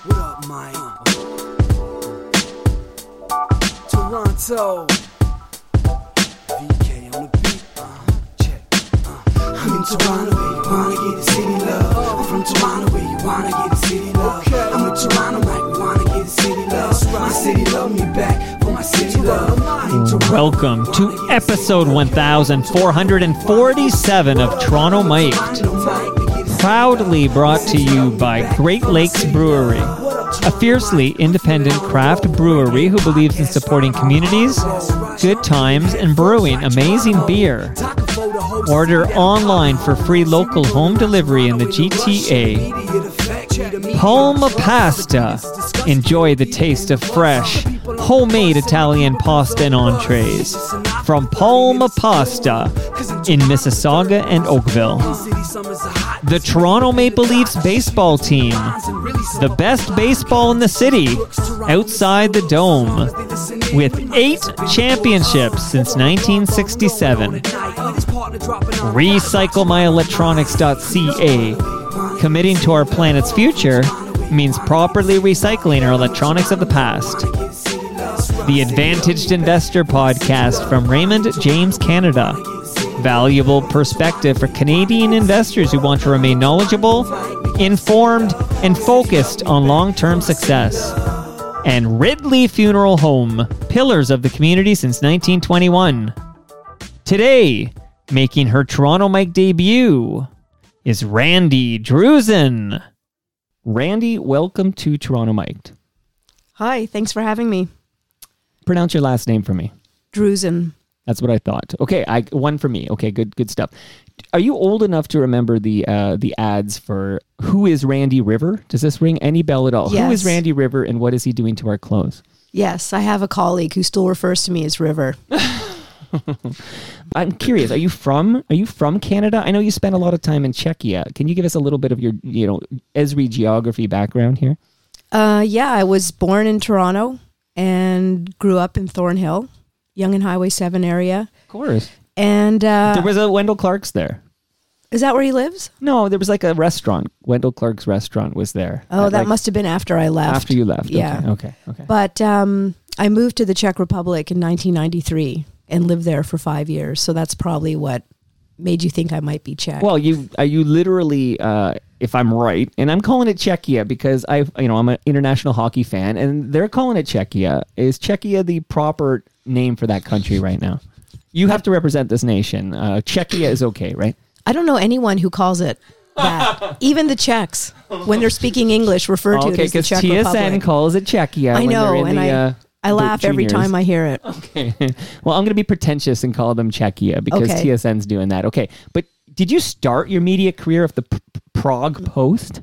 What up, Mike? Toronto. VK on the beat. Check. I'm in Toronto where you wanna get the city love. I'm from Toronto where you wanna get the city love. I'm in Toronto like we wanna get the city love. My city love me back for my city love. Welcome to episode 1447 of Toronto Mic'd. Proudly brought to you by Great Lakes Brewery, a fiercely independent craft brewery who believes in supporting communities, good times, and brewing amazing beer. Order online for free local home delivery in the GTA. Palma Pasta. Enjoy the taste of fresh, homemade Italian pasta and entrees from Palma Pasta in Mississauga and Oakville. The Toronto Maple Leafs baseball team, the best baseball in the city, outside the dome, with 8 championships since 1967. RecycleMyElectronics.ca. Committing to our planet's future means properly recycling our electronics of the past. The Advantaged Investor Podcast from Raymond James Canada. Valuable perspective for Canadian investors who want to remain knowledgeable, informed, and focused on long-term success. And Ridley Funeral Home, pillars of the community since 1921. Today, making her Toronto Mike debut, is Randy Drusen. Randy, welcome to Toronto Mic'd. Hi, thanks for having me. Pronounce your last name for me. Drusen. That's what I thought. Okay, one for me. Okay, good stuff. Are you old enough to remember the ads for Who is Randy River? Does this ring any bell at all? Yes. Who is Randy River and what is he doing to our clothes? Yes, I have a colleague who still refers to me as River. I'm curious. Are you from Canada? I know you spent a lot of time in Czechia. Can you give us a little bit of your, Esri geography background here? Yeah, I was born in Toronto and grew up in Thornhill, Yonge and Highway 7 area. Of course. And there was a Wendell Clark's there. Is that where he lives? No, there was like a restaurant. Wendell Clark's restaurant was there. Oh, that must have been after I left. After you left. Yeah. Okay. But I moved to the Czech Republic in 1993 and lived there for 5 years. So that's probably what made you think I might be Czech. Well, you literally, if I'm right, and I'm calling it Czechia because I'm an international hockey fan, and they're calling it Czechia. Is Czechia the proper name for that country right now? You have to represent this nation. Czechia is okay, right? I don't know anyone who calls it that. Even the Czechs, when they're speaking English, refer to it as the Czech Republic. Okay, because TSN calls it Czechia. I know, and I laugh every time I hear it. Okay. Well, I'm going to be pretentious and call them Czechia because TSN's doing that. Okay. But did you start your media career at the Prague Post?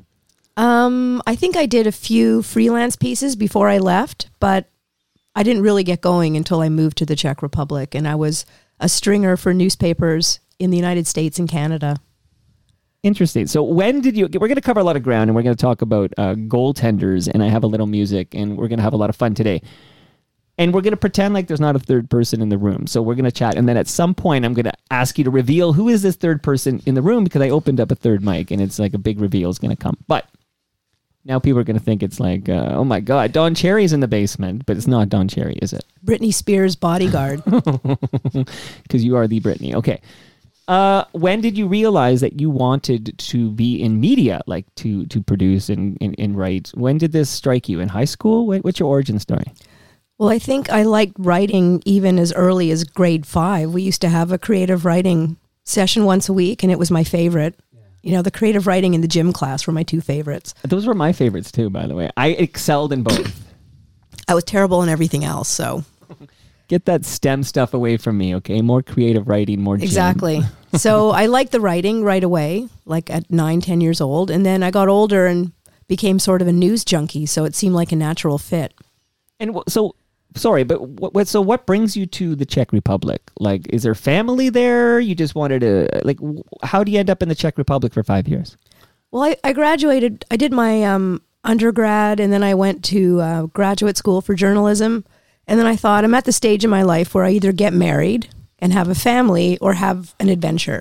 I think I did a few freelance pieces before I left, but I didn't really get going until I moved to the Czech Republic, and I was a stringer for newspapers in the United States and Canada. Interesting. So when did you... We're going to cover a lot of ground, and we're going to talk about goaltenders, and I have a little music, and we're going to have a lot of fun today. And we're going to pretend like there's not a third person in the room. So we're going to chat. And then at some point, I'm going to ask you to reveal who is this third person in the room because I opened up a third mic and it's like a big reveal is going to come. But now people are going to think it's like, oh my God, Don Cherry's in the basement. But it's not Don Cherry, is it? Britney Spears' bodyguard. Because you are the Britney. Okay. When did you realize that you wanted to be in media, like to produce and write? When did this strike you? In high school? What's your origin story? Well, I think I liked writing even as early as grade 5. We used to have a creative writing session once a week, and it was my favorite. Yeah. The creative writing and the gym class were my 2 favorites. Those were my favorites too, by the way. I excelled in both. I was terrible in everything else, so... Get that STEM stuff away from me, okay? More creative writing, more gym. Exactly. So I liked the writing right away, like at 9, 10 years old, and then I got older and became sort of a news junkie, so it seemed like a natural fit. And so... Sorry, but what brings you to the Czech Republic? Like, is there family there? You just wanted to, like, how do you end up in the Czech Republic for 5 years? Well, I graduated, I did my undergrad, and then I went to graduate school for journalism. And then I thought, I'm at the stage in my life where I either get married and have a family or have an adventure.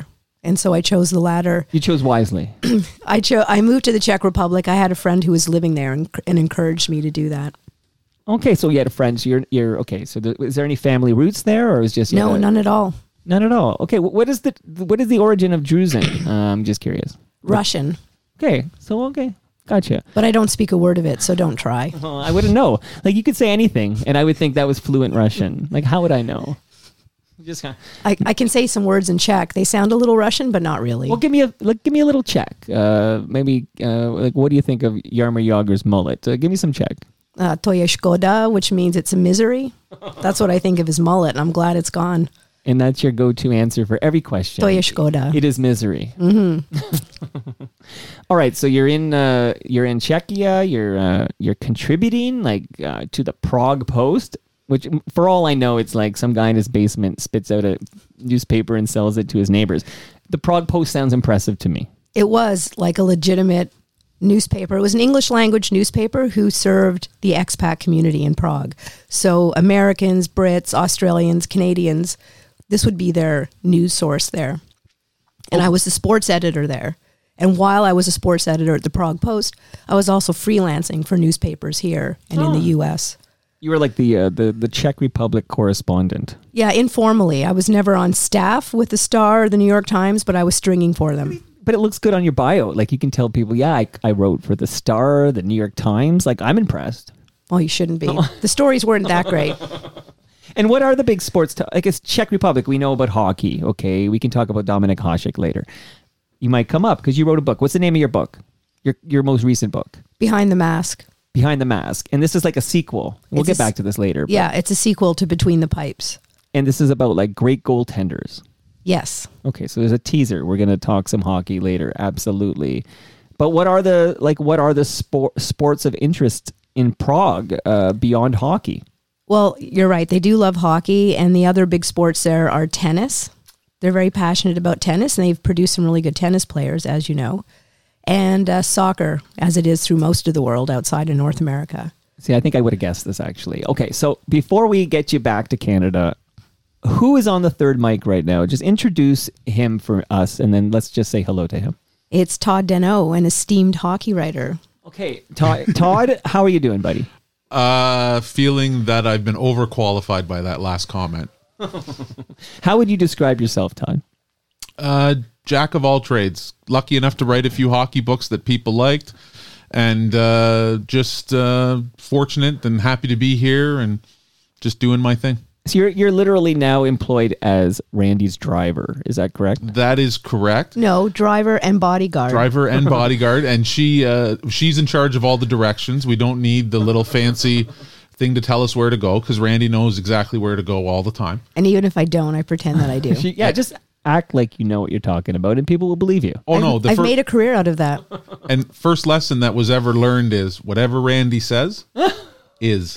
And so I chose the latter. You chose wisely. I moved to the Czech Republic. I had a friend who was living there and encouraged me to do that. Okay, so you had a friend. So you're okay. So is there any family roots there, or is just No, none at all. None at all. Okay, what is the origin of Drusen? I'm just curious. Russian. Okay, gotcha. But I don't speak a word of it, so don't try. Well, I wouldn't know. Like, you could say anything, and I would think that was fluent Russian. Like, how would I know? Just I can say some words in Czech. They sound a little Russian, but not really. Well, give me a little Czech. Maybe like, what do you think of Jaromír Jágr's mullet? Give me some Czech. To je škoda, which means it's a misery. That's what I think of his mullet, and I'm glad it's gone. And that's your go-to answer for every question. To je škoda. It is misery. Mm-hmm. All right, so you're in Czechia. You're contributing to the Prague Post, which, for all I know, it's like some guy in his basement spits out a newspaper and sells it to his neighbors. The Prague Post sounds impressive to me. It was like a legitimate newspaper. It was an English language newspaper who served the expat community in Prague. So Americans, Brits, Australians, Canadians, this would be their news source there. And I was the sports editor there. And while I was a sports editor at the Prague Post, I was also freelancing for newspapers here and in the U.S. You were like the Czech Republic correspondent. Yeah, informally. I was never on staff with the Star or the New York Times, but I was stringing for them. But it looks good on your bio. Like, you can tell people, I wrote for the Star, the New York Times. Like, I'm impressed. Oh, you shouldn't be. The stories weren't that great. And what are the big sports? Like, it's Czech Republic. We know about hockey. Okay, we can talk about Dominik Hasek later. You might come up because you wrote a book. What's the name of your book? Your most recent book? Behind the Mask. Behind the Mask. And this is like a sequel. We'll get back to this later. Yeah, it's a sequel to Between the Pipes. And this is about like great goaltenders. Yes. Okay, so there's a teaser. We're going to talk some hockey later. Absolutely. But what are the sports of interest in Prague beyond hockey? Well, you're right. They do love hockey, and the other big sports there are tennis. They're very passionate about tennis, and they've produced some really good tennis players, as you know. And soccer, as it is through most of the world outside of North America. See, I think I would have guessed this, actually. Okay, so before we get you back to Canada, who is on the third mic right now? Just introduce him for us, and then let's just say hello to him. It's Todd Deneau, an esteemed hockey writer. Okay, Todd, how are you doing, buddy? Feeling that I've been overqualified by that last comment. How would you describe yourself, Todd? Jack of all trades. Lucky enough to write a few hockey books that people liked, and just fortunate and happy to be here and just doing my thing. So you're literally now employed as Randy's driver. Is that correct? That is correct. No, driver and bodyguard. Driver and bodyguard, and she's in charge of all the directions. We don't need the little fancy thing to tell us where to go because Randy knows exactly where to go all the time. And even if I don't, I pretend that I do. Just act like you know what you're talking about, and people will believe you. I've made a career out of that. And first lesson that was ever learned is whatever Randy says is.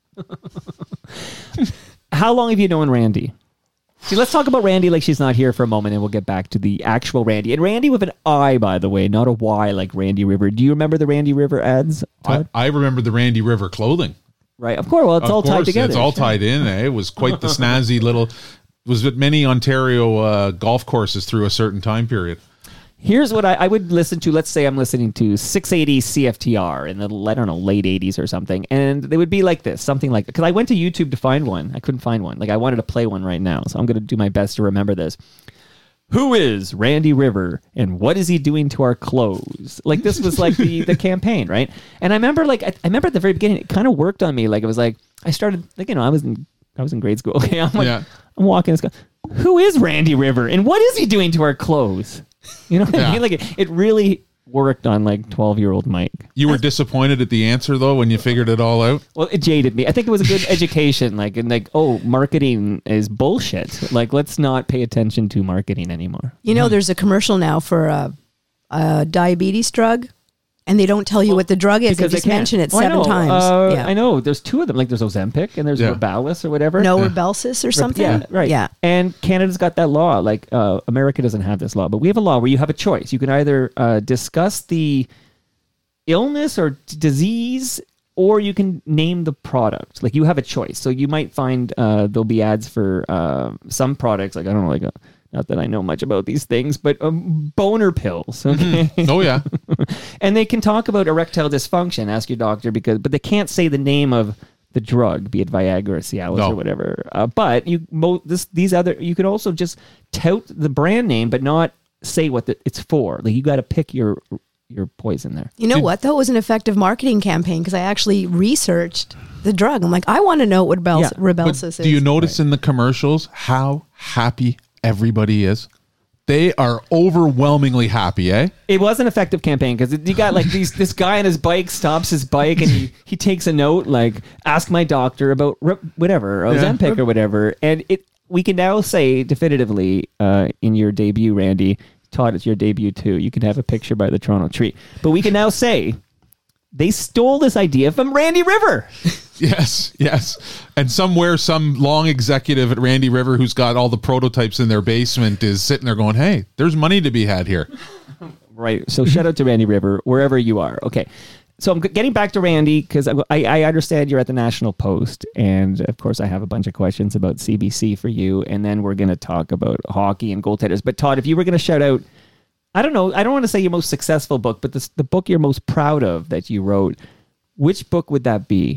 How long have you known Randy? See, let's talk about Randy like she's not here for a moment, and we'll get back to the actual Randy. And Randy with an I, by the way, not a Y like Randy River. Do you remember the Randy River ads, Todd? I remember the Randy River clothing. Right, of course. Well, it's all tied together. It's all tied in. Eh? It was quite the snazzy little... was at many Ontario golf courses through a certain time period. Here's what I would listen to. Let's say I'm listening to 680 CFTR in the, I don't know, late 80s or something. And they would be like this, something like, because I went to YouTube to find one. I couldn't find one. Like, I wanted to play one right now. So I'm going to do my best to remember this. Who is Randy River and what is he doing to our clothes? Like, this was like the campaign, right? And I remember at the very beginning, it kind of worked on me. Like, it was like, I started, like, I was in grade school. Okay, I'm I'm walking this guy. Who is Randy River and what is he doing to our clothes? You know what I mean? Like, it really worked on like 12-year-old Mike. You were disappointed at the answer though when you figured it all out? Well, it jaded me. I think it was a good education. Marketing is bullshit. Like, let's not pay attention to marketing anymore. You know, there's a commercial now for a diabetes drug. And they don't tell you what the drug is. They just mention it 7 times. I know. There's 2 of them. Like, there's Ozempic and there's Rybelsus or whatever. No, Rybelsus or something. Yeah, right. Yeah. And Canada's got that law. Like, America doesn't have this law. But we have a law where you have a choice. You can either discuss the illness or disease, or you can name the product. Like, you have a choice. So you might find there'll be ads for some products. Like, I don't know, like Not that I know much about these things, but boner pills. Okay. Oh yeah. And they can talk about erectile dysfunction. Ask your doctor but they can't say the name of the drug, be it Viagra or Cialis or whatever. But you could also just tout the brand name, but not say what it's for. Like, you got to pick your poison there. You know what? That was an effective marketing campaign because I actually researched the drug. I'm like, I want to know what Rybelsus is. Do you notice in the commercials how happy everybody is? They are overwhelmingly happy, eh? It was an effective campaign because you got like this guy on his bike stops his bike and he takes a note like, ask my doctor about whatever, Ozempic or whatever. And we can now say definitively in your debut, Randy, Todd, it's your debut too. You can have a picture by the Toronto Tree. But we can now say they stole this idea from Randy River. Yes. And somewhere, some long executive at Randy River who's got all the prototypes in their basement is sitting there going, hey, there's money to be had here. Right. So shout out to Randy River, wherever you are. Okay. So I'm getting back to Randy because I understand you're at the National Post. And of course, I have a bunch of questions about CBC for you. And then we're going to talk about hockey and goaltenders. But Todd, if you were going to shout out, I don't know, I don't want to say your most successful book, but the book you're most proud of that you wrote, which book would that be?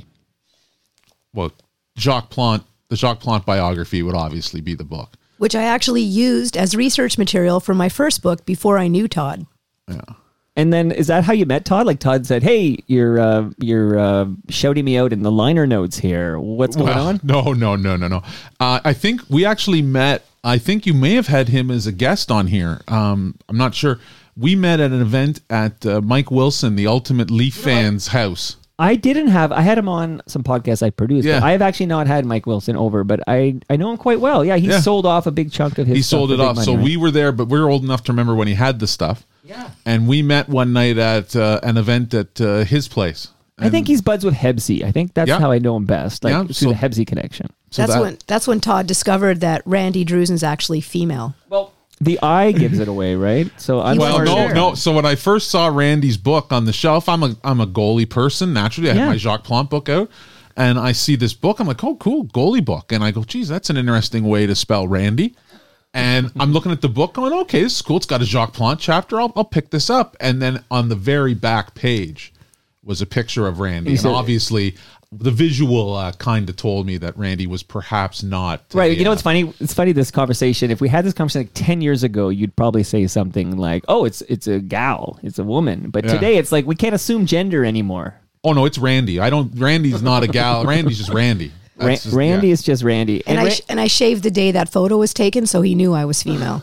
Well, Jacques Plante, the Jacques Plante biography would obviously be the book. Which I actually used as research material for my first book before I knew Todd. Yeah. And then is that how you met Todd? Like Todd said, hey, you're shouting me out in the liner notes here. What's going on? No. I think we actually met. I think you may have had him as a guest on here. I'm not sure. We met at an event at Mike Wilson, the Ultimate Leaf Fans house. I had him on some podcasts I produced. Yeah. But I have actually not had Mike Wilson over, but I know him quite well. Yeah, he sold off a big chunk of his stuff. He sold it off. So we were there, but we were old enough to remember when he had the stuff. Yeah. And we met one night at an event at his place. I think he's buds with Hebsy. I think that's how I know him best, through the Hebsy connection. So that's when Todd discovered that Randy Drusen's actually female. Well, the eye gives it away, right? So no. So when I first saw Randy's book on the shelf, I'm a goalie person. Naturally, I had my Jacques Plante book out, and I see this book. I'm like, oh, cool, goalie book. And I go, geez, that's an interesting way to spell Randy. And I'm looking at the book going, okay, this is cool. It's got a Jacques Plante chapter. I'll pick this up. And then on the very back page was a picture of Randy. And obviously the visual kind of told me that Randy was perhaps not. Right. You know what's funny? It's funny, this conversation. If we had this conversation like 10 years ago, you'd probably say something like, oh, it's a gal. It's a woman. But today it's like we can't assume gender anymore. Oh, no, it's Randy. Randy's not a gal. Randy's just Randy. Randy is just Randy. And I shaved the day that photo was taken, so he knew I was female.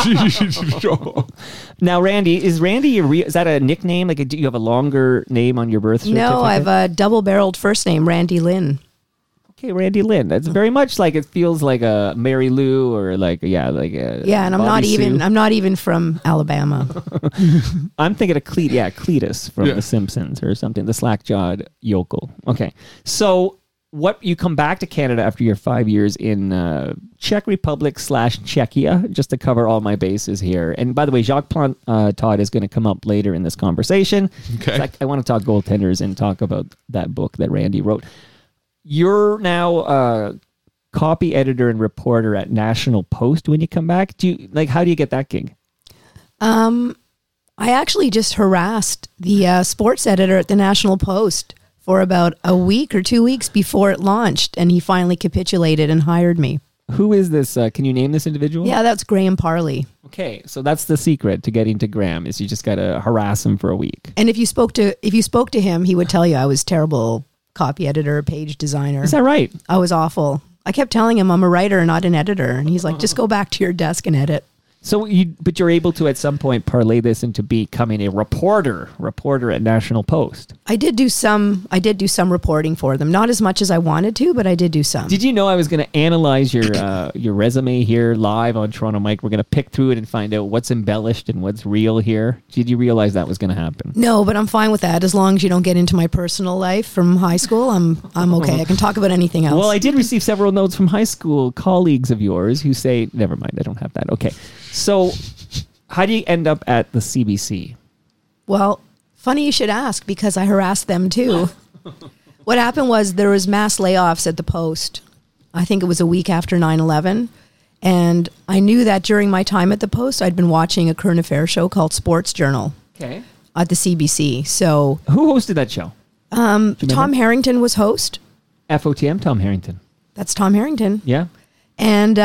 Now, Randy, is that a nickname? Like, do you have a longer name on your birth certificate? No, I have a double-barreled first name, Randy Lynn. Okay, Randy Lynn. That's very much like, it feels like a Mary Lou or like a and I'm Bobby not even from Alabama. I'm thinking of Cletus from The Simpsons or something, the slack-jawed yokel. Okay, so you come back to Canada after your 5 years in Czech Republic / Czechia, just to cover all my bases here. And by the way, Jacques Plante, Todd, is going to come up later in this conversation. Okay. I want to talk goaltenders and talk about that book that Randy wrote. You're now a copy editor and reporter at National Post when you come back. How do you get that gig? I actually just harassed the sports editor at the National Post for about a week or 2 weeks before it launched, and he finally capitulated and hired me. Who is this? Can you name this individual? Yeah, that's Graham Parley. Okay, so that's the secret to getting to Graham, is you just got to harass him for a week. And if you spoke to him, he would tell you I was terrible copy editor, page designer. Is that right? I was awful. I kept telling him I'm a writer, not an editor, and he's like, just go back to your desk and edit. So but you're able to at some point parlay this into becoming a reporter at National Post. I did do some reporting for them, not as much as I wanted to, but I did do some. Did you know I was going to analyze your resume here live on Toronto Mike? We're going to pick through it and find out what's embellished and what's real here. Did you realize that was going to happen? No, but I'm fine with that as long as you don't get into my personal life from high school. I'm okay. I can talk about anything else. Well, I did receive several notes from high school colleagues of yours who say, never mind, I don't have that. Okay. So how do you end up at the CBC? Well, funny you should ask, because I harassed them too. What happened was there was mass layoffs at the Post. I think it was a week after 9/11. And I knew that during my time at the Post, I'd been watching a current affairs show called Sports Journal Okay. at the CBC. So Who hosted that show? Tom Harrington was host. FOTM, Tom Harrington. That's Tom Harrington. Yeah. And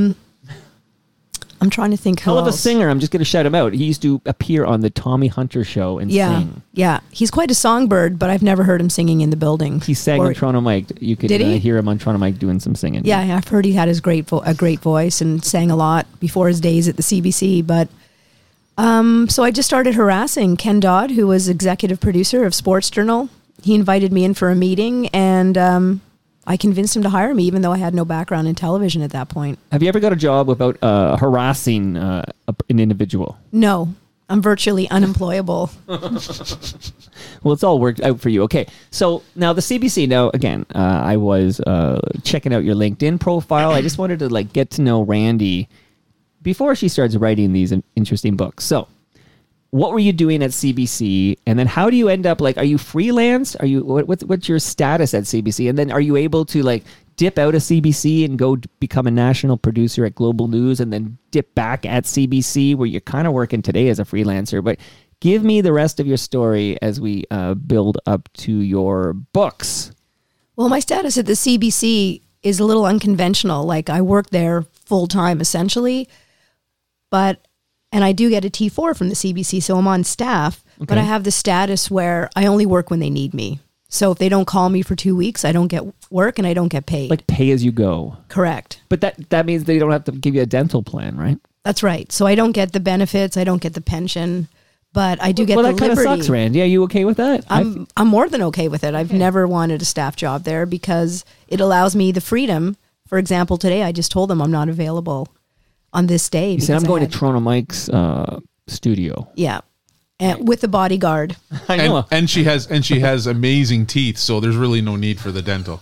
I'm trying to think who Hell of a else. singer. I'm just going to shout him out. He used to appear on the Tommy Hunter show and Yeah, sing. yeah. He's quite a songbird, but I've never heard him singing in the building. He sang Or- on Toronto Mike. You could Did he? hear him on Toronto Mike doing some singing. Yeah, I've heard he had a great voice and sang a lot before his days at the CBC. But so I just started harassing Ken Dodd, who was executive producer of Sports Journal. He invited me in for a meeting, and I convinced him to hire me, even though I had no background in television at that point. Have you ever got a job without harassing an individual? No, I'm virtually unemployable. Well, it's all worked out for you. Okay. So now the CBC, now again, I was checking out your LinkedIn profile. I just wanted to get to know Randy before she starts writing these interesting books. So what were you doing at CBC? And then how do you end up, are you freelance? Are you, what's your status at CBC? And then are you able to dip out of CBC and go become a national producer at Global News and then dip back at CBC where you're kind of working today as a freelancer? But give me the rest of your story as we build up to your books. Well, my status at the CBC is a little unconventional. I work there full time essentially, and I do get a T4 from the CBC, so I'm on staff, but I have the status where I only work when they need me. So if they don't call me for 2 weeks, I don't get work and I don't get paid. Like pay as you go. Correct. But that means they don't have to give you a dental plan, right? That's right. So I don't get the benefits, I don't get the pension, but I do get the that kind of liberty. sucks, Randy. Are you okay with that? I'm more than okay with it. I've never wanted a staff job there because it allows me the freedom. For example, today I just told them I'm not available on this day. You said I'm going to Toronto Mike's studio. Yeah, and with the bodyguard. I know. And she has amazing teeth, so there's really no need for the dental.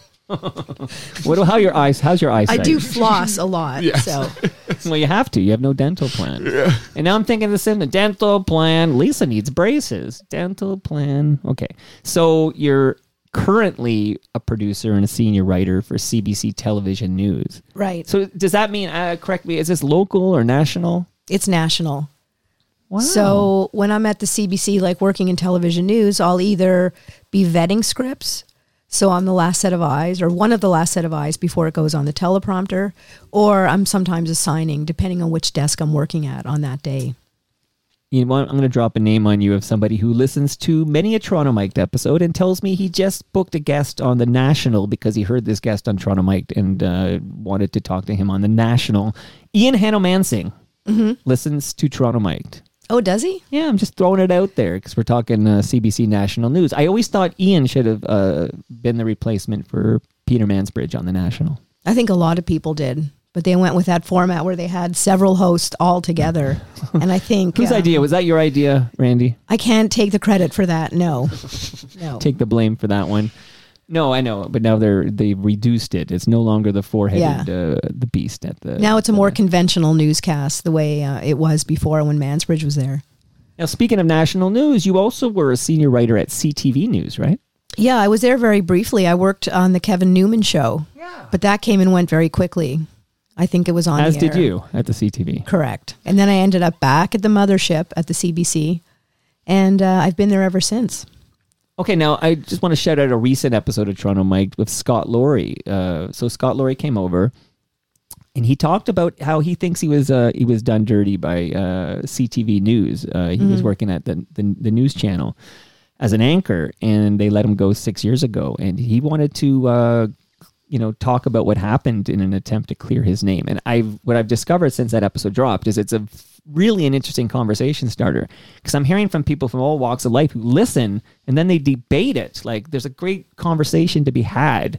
How's your eyesight? I do floss a lot. Yes. So Well, you have to. You have no dental plan. Yeah. And now I'm thinking the same. Dental plan. Lisa needs braces. Dental plan. Okay. So you're currently a producer and a senior writer for CBC Television News. right. So does that mean, correct me, is this local or national? It's national. Wow. So when I'm at the CBC, working in television news, I'll either be vetting scripts. So I'm the last set of eyes or one of the last set of eyes before it goes on the teleprompter, or I'm sometimes assigning depending on which desk I'm working at on that day. You know what? I'm going to drop a name on you of somebody who listens to many a Toronto Mic'd episode and tells me he just booked a guest on the National because he heard this guest on Toronto Mic'd and wanted to talk to him on the National. Ian Hanno-Mansing listens to Toronto Mic'd. Oh, does he? Yeah, I'm just throwing it out there because we're talking CBC National News. I always thought Ian should have been the replacement for Peter Mansbridge on the National. I think a lot of people did, but they went with that format where they had several hosts all together. And I think Whose idea? Was that your idea, Randy? I can't take the credit for that. No. Take the blame for that one. No, I know, but now they've reduced it. It's no longer the four-headed the beast at the. Now it's a more conventional newscast the way it was before when Mansbridge was there. Now, speaking of national news, you also were a senior writer at CTV News, right? Yeah, I was there very briefly. I worked on the Kevin Newman show. Yeah. But that came and went very quickly. I think it was on As the air. did you at the CTV. Correct. And then I ended up back at the mothership at the CBC, and I've been there ever since. Okay, now I just want to shout out a recent episode of Toronto Mike with Scott Laurie. So Scott Laurie came over, and he talked about how he thinks he was done dirty by CTV News. He was working at the news channel as an anchor, and they let him go 6 years ago. And he wanted to talk about what happened in an attempt to clear his name. And what I've discovered since that episode dropped is it's really an interesting conversation starter, because I'm hearing from people from all walks of life who listen and then they debate it. There's a great conversation to be had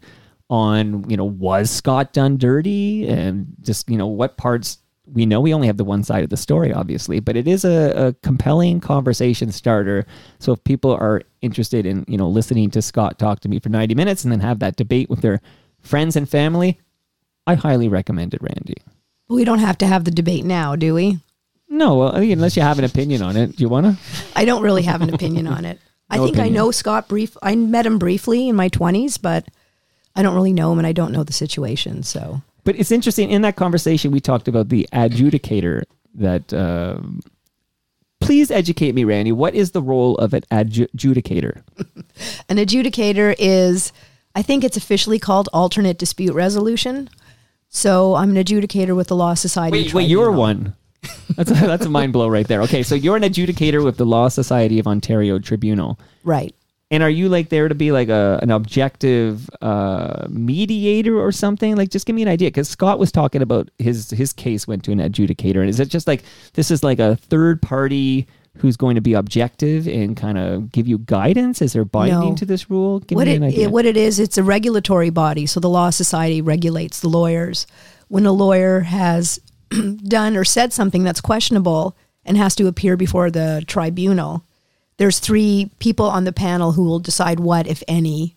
on, was Scott done dirty, and just, what parts we know. We only have the one side of the story, obviously, but it is a compelling conversation starter. So if people are interested in, listening to Scott talk to me for 90 minutes and then have that debate with their friends and family, I highly recommend it, Randy. We don't have to have the debate now, do we? No, well, unless you have an opinion on it. Do you want to? I don't really have an opinion on it. I think I know Scott I met him briefly in my 20s, but I don't really know him and I don't know the situation. So But it's interesting. In that conversation, we talked about the adjudicator. That please educate me, Randy. What is the role of an adjudicator? An adjudicator is, I think it's officially called alternate dispute resolution. So I'm an adjudicator with the Law Society. Wait, you're one. That's a mind blow right there. Okay, so you're an adjudicator with the Law Society of Ontario Tribunal. Right. And are you like there to be like an objective mediator or something? Like, just give me an idea. Because Scott was talking about his case went to an adjudicator. And is it just like, this is like a third party who's going to be objective and kind of give you guidance? Is there binding to this rule? Give me an idea. What it is, it's a regulatory body. So the Law Society regulates the lawyers. When a lawyer has done or said something that's questionable and has to appear before the tribunal, there's 3 people on the panel who will decide what, if any,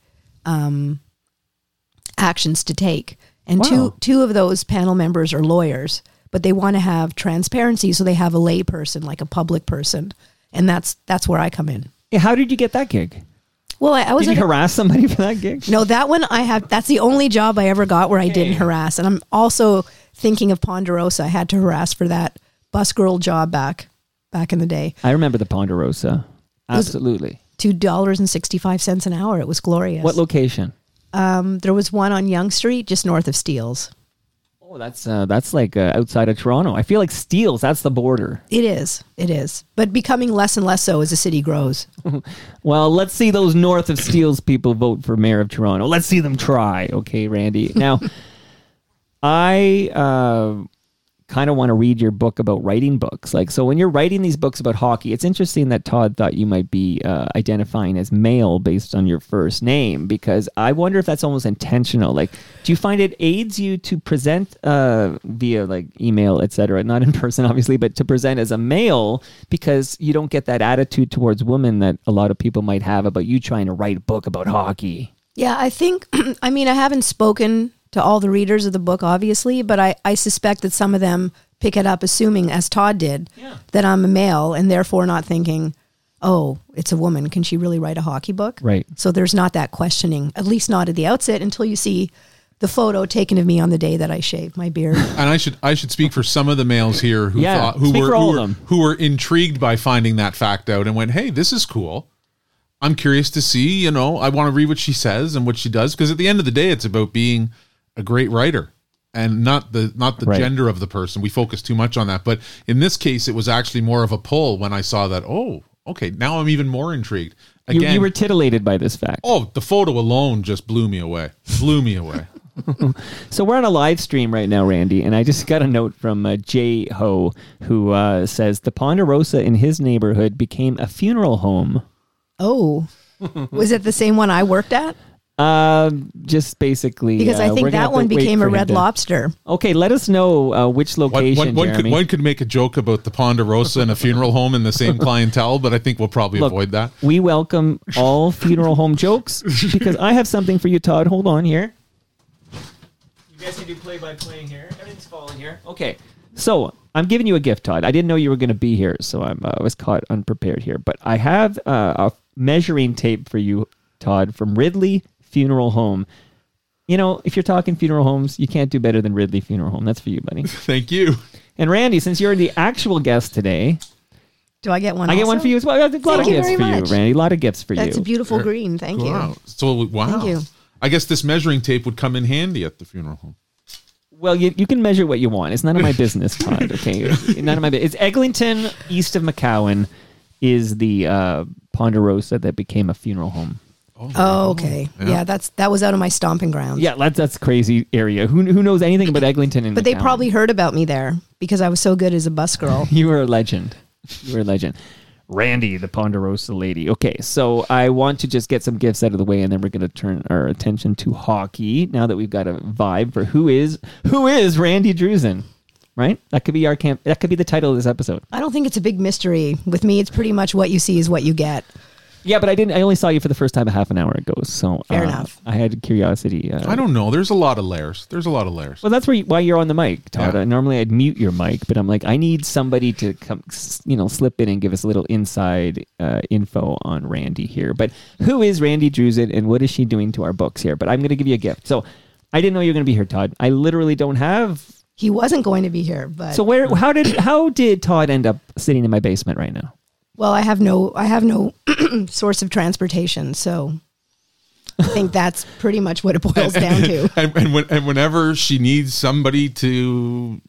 actions to take. And two of those panel members are lawyers, but they want to have transparency, so they have a lay person, like a public person. And that's where I come in. How did you get that gig? Well, I was... Did you harass somebody for that gig? No, that one that's the only job I ever got where I didn't harass. And I'm also thinking of Ponderosa. I had to harass for that bus girl job back in the day. I remember the Ponderosa. Absolutely. $2.65 an hour. It was glorious. What location? There was one on Yonge Street, just north of Steeles. Oh, that's like outside of Toronto. I feel like Steeles, that's the border. It is. But becoming less and less so as the city grows. Well, let's see those north of Steeles people vote for mayor of Toronto. Let's see them try. Okay, Randy. Now, I kind of want to read your book about writing books. Like, so when you're writing these books about hockey, it's interesting that Todd thought you might be identifying as male based on your first name, because I wonder if that's almost intentional. Like, do you find it aids you to present via like email, etc., not in person, obviously, but to present as a male, because you don't get that attitude towards women that a lot of people might have about you trying to write a book about hockey? Yeah, I think, I mean, I haven't spoken to all the readers of the book, obviously, but I suspect that some of them pick it up assuming, as Todd did, that I'm a male and therefore not thinking, oh, it's a woman. Can she really write a hockey book? Right. So there's not that questioning, at least not at the outset, until you see the photo taken of me on the day that I shaved my beard. And I should speak for some of the males here who who were intrigued by finding that fact out and went, hey, this is cool. I'm curious to see, I want to read what she says and what she does, because at the end of the day, it's about being a great writer and not the right. Gender of the person. We focus too much on that. But in this case, it was actually more of a pull when I saw that, oh, okay, now I'm even more intrigued. Again, you were titillated by this fact. Oh, the photo alone just blew me away. So we're on a live stream right now, Randy, and I just got a note from Jay Ho, who says the Ponderosa in his neighborhood became a funeral home. Oh, was it the same one I worked at? Just basically because I think that one became a Red Lobster. Okay, let us know which location. One could make a joke about the Ponderosa and a funeral home in the same clientele, but I think we'll probably avoid that. We welcome all funeral home jokes, because I have something for you, Todd. Hold on here. You guys can do play-by-play here. Everything's falling here. Okay, so I'm giving you a gift, Todd. I didn't know you were going to be here, so I was caught unprepared here. But I have a measuring tape for you, Todd, from Ridley Funeral Home. If you're talking funeral homes, you can't do better than Ridley Funeral Home. That's for you, buddy. Thank you. And Randy, since you're the actual guest today, do I get one? I get one for you as well. A lot of gifts for you, Randy. A lot of gifts for you. That's a beautiful green. Thank you. So, wow. Thank you. I guess this measuring tape would come in handy at the funeral home. Well, you can measure what you want. It's none of my business, Todd. Okay, none of my business. It's Eglinton, east of McCowan, is the Ponderosa that became a funeral home. Oh, okay. Yeah, that was out of my stomping ground. Yeah, that's crazy area. Who knows anything about Eglinton and But they probably heard about me there because I was so good as a bus girl. You were a legend. Randy, the Ponderosa lady. Okay, so I want to just get some gifts out of the way, and then we're going to turn our attention to hockey now that we've got a vibe for who is Randy Drusen. Right? That could be that could be the title of this episode. I don't think it's a big mystery. With me, it's pretty much what you see is what you get. Yeah, but I only saw you for the first time a half an hour ago, so fair enough. I had curiosity. I don't know. There's a lot of layers. Well, that's why you're on the mic, Todd. Yeah. Normally I'd mute your mic, but I'm like, I need somebody to come, slip in and give us a little inside info on Randy here. But who is Randy Drusen, and what is she doing to our books here? But I'm going to give you a gift. So I didn't know you were going to be here, Todd. I literally don't have. He wasn't going to be here, but So how did Todd end up sitting in my basement right now? well, I have no source of transportation, so I think that's pretty much what it boils down to. And whenever she needs somebody to,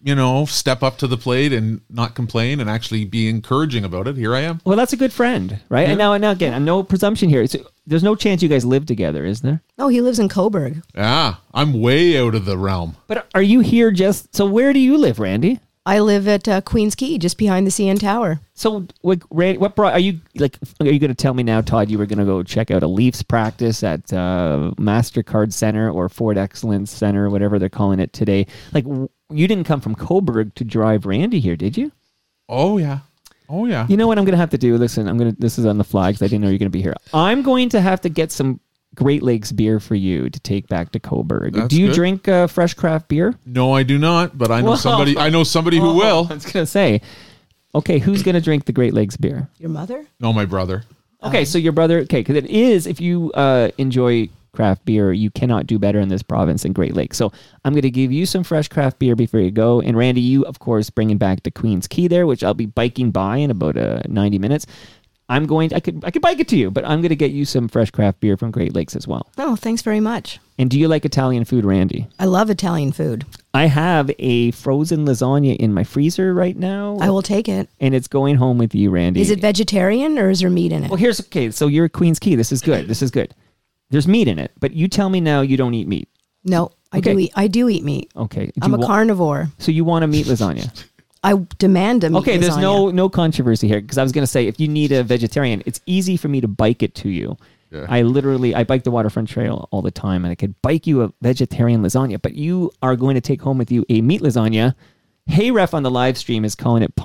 step up to the plate and not complain and actually be encouraging about it, here I am. Well, that's a good friend, right? Yeah. And now again, I'm no presumption here. There's no chance you guys live together, is there? No, he lives in Coburg. Yeah, I'm way out of the realm. But are you here so where do you live, Randy? I live at Queens Quay, just behind the CN Tower. So what brought, are you going to tell me now, Todd, you were going to go check out a Leafs practice at MasterCard Center or Ford Excellence Center, whatever they're calling it today? Like, you didn't come from Coburg to drive Randy here, did you? Oh, yeah. You know what I'm going to have to do? Listen, this is on the fly because I didn't know you were going to be here. I'm going to have to get some Great Lakes beer for you to take back to Coburg. That's do you good. drink fresh craft beer? No, I do not, but I know somebody. I know somebody who will. I was going to say, okay, who's going to drink the Great Lakes beer? Your mother? No, my brother. Okay, so your brother. Okay, because it is, if you enjoy craft beer, you cannot do better in this province than Great Lakes. So I'm going to give you some fresh craft beer before you go. And Randy, you of course bringing back the Queens Quay there, which I'll be biking by in about 90 minutes. I could bike it to you, but I'm going to get you some fresh craft beer from Great Lakes as well. Oh, thanks very much. And do you like Italian food, Randy? I love Italian food. I have a frozen lasagna in my freezer right now. I will take it. And it's going home with you, Randy. Is it vegetarian or is there meat in it? Well, so you're at Queens Quay. This is good. There's meat in it, but you tell me now you don't eat meat. No, I do eat meat. Okay. I'm a carnivore. So you want a meat lasagna? I demand a meat Okay, there's lasagna. no controversy here because I was going to say if you need a vegetarian, it's easy for me to bike it to you. Yeah. I bike the waterfront trail all the time, and I could bike you a vegetarian lasagna, but you are going to take home with you a meat lasagna. Hey Ref on the live stream is calling it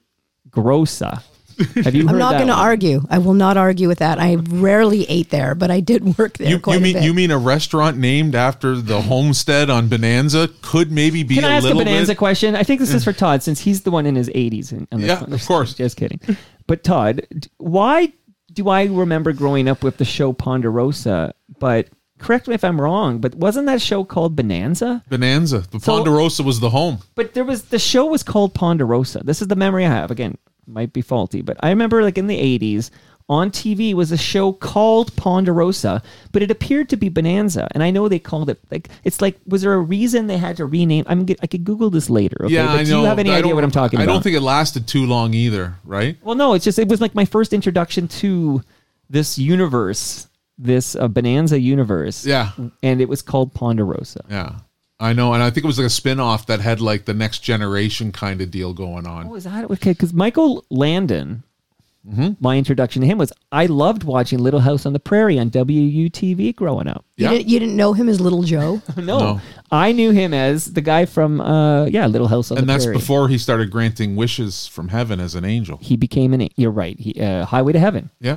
Ponderosa. Have you heard I'm not that going to one? argue. I will not argue with that. I rarely ate there, but I did work there quite a bit. You mean a restaurant named after the homestead on Bonanza could maybe be Can I ask a little Bonanza bit? question? I think this is for Todd since he's the one in his 80s. Yeah, of course. Just kidding. But Todd, why do I remember growing up with the show Ponderosa? But correct me if I'm wrong, but wasn't that show called Bonanza? Bonanza. The So- Ponderosa was the home. But the show was called Ponderosa. This is the memory I have. Again, might be faulty, but I remember like in the 80s on TV was a show called Ponderosa, but it appeared to be Bonanza. And I know they called it was there a reason they had to rename? I could Google this later. Okay? Yeah, but I do know. you have any idea what I'm talking about? I don't think it lasted too long either, right? Well, no, it was like my first introduction to this universe, this Bonanza universe. Yeah. And it was called Ponderosa. Yeah. I know, and I think it was like a spin-off that had like the Next Generation kind of deal going on. Oh, is that okay? Because Michael Landon, my introduction to him was I loved watching Little House on the Prairie on WUTV growing up. Yeah. You didn't know him as Little Joe? No, I knew him as the guy from Little House on And the that's Prairie. before he started granting wishes from heaven as an angel. He became you're right. Highway to Heaven. Yeah.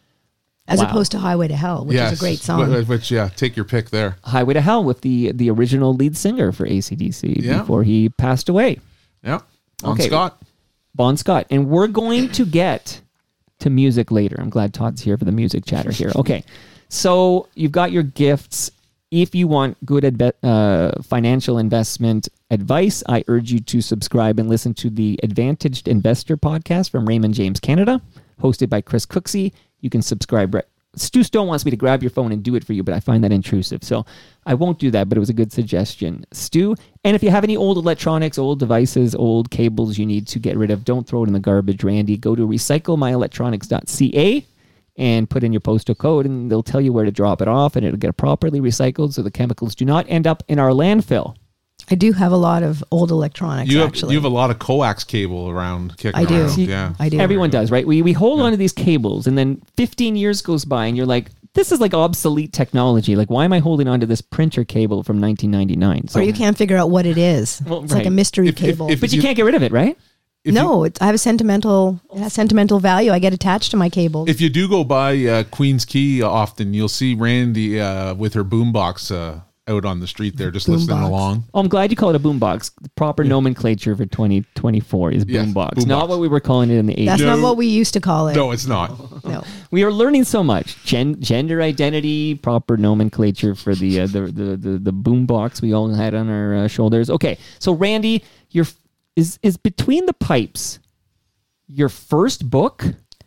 As Wow. opposed to Highway to Hell, which is a great song. Which, yeah, take your pick there. Highway to Hell with the original lead singer for AC/DC Yeah. before he passed away. Yeah. On Okay. Scott. Bon Scott. And we're going to get to music later. I'm glad Todd's here for the music chatter here. Okay. So you've got your gifts. If you want good financial investment advice, I urge you to subscribe and listen to the Advantaged Investor podcast from Raymond James Canada, hosted by Chris Cooksey. You can subscribe. Stu Stone wants me to grab your phone and do it for you, but I find that intrusive. So I won't do that, but it was a good suggestion, Stu. And if you have any old electronics, old devices, old cables you need to get rid of, don't throw it in the garbage, Randy. Go to recyclemyelectronics.ca and put in your postal code, and they'll tell you where to drop it off, and it'll get properly recycled so the chemicals do not end up in our landfill. I do have a lot of old electronics, You actually. have a lot of coax cable around kicking I do. around. Yeah. I do. Everyone does, right? We hold on to these cables, and then 15 years goes by, and you're like, this is like obsolete technology. Like, why am I holding on to this printer cable from 1999? So, Or you can't figure out what it is. Well, It's like a right. mystery If- cable. but you can't get rid of it, right? If no, I have a sentimental value. I get attached to my cables. If you do go by Queens Quay often, you'll see Randy with her boombox out on the street there, just Boom listening box. along. Oh, I'm glad you call it a boombox. The proper nomenclature for 2024 is Yes, boombox, boombox. not what we were calling it in the 80s. That's No. not what we used to call it. No, it's not. No. We are learning so much. Gender identity, proper nomenclature for the boombox we all had on our shoulders. Okay, so Randy, is Between the Pipes your first book?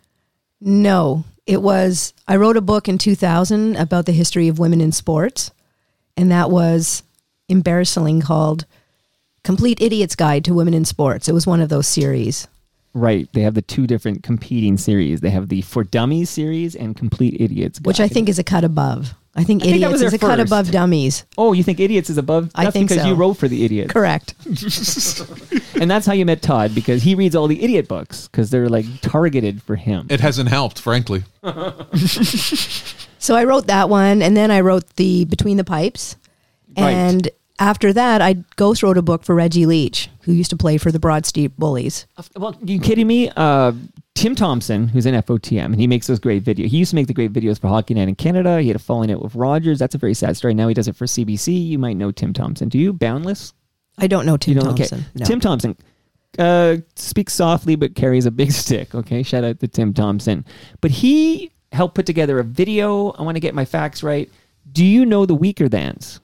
No, it was. I wrote a book in 2000 about the history of women in sports, and that was embarrassingly called Complete Idiot's Guide to Women in Sports. It was one of those series. Right. They have the two different competing series. They have the For Dummies series and Complete Idiots Guide. Which I think is a cut above. I think I think that Idiots was is their a cut first. above Dummies. Oh, you think Idiots is above? I That's think because so. you wrote for the Idiots. Correct. And that's how you met Todd, because he reads all the idiot books because they're like targeted for him. It hasn't helped, frankly. So I wrote that one, and then I wrote the Between the Pipes. Right. And after that, I ghost wrote a book for Reggie Leach, who used to play for the Broad Street Bullies. Well, you kidding me? Tim Thompson, who's in FOTM, and he makes those great videos. He used to make the great videos for Hockey Night in Canada. He had a falling out with Rogers. That's a very sad story. Now he does it for CBC. You might know Tim Thompson. Do you? Boundless? I don't know Tim You don't? Thompson. Okay. No. Tim Thompson speaks softly but carries a big stick. Okay, shout out to Tim Thompson. But he helped put together a video. I want to get my facts right. Do you know the Weaker Thans?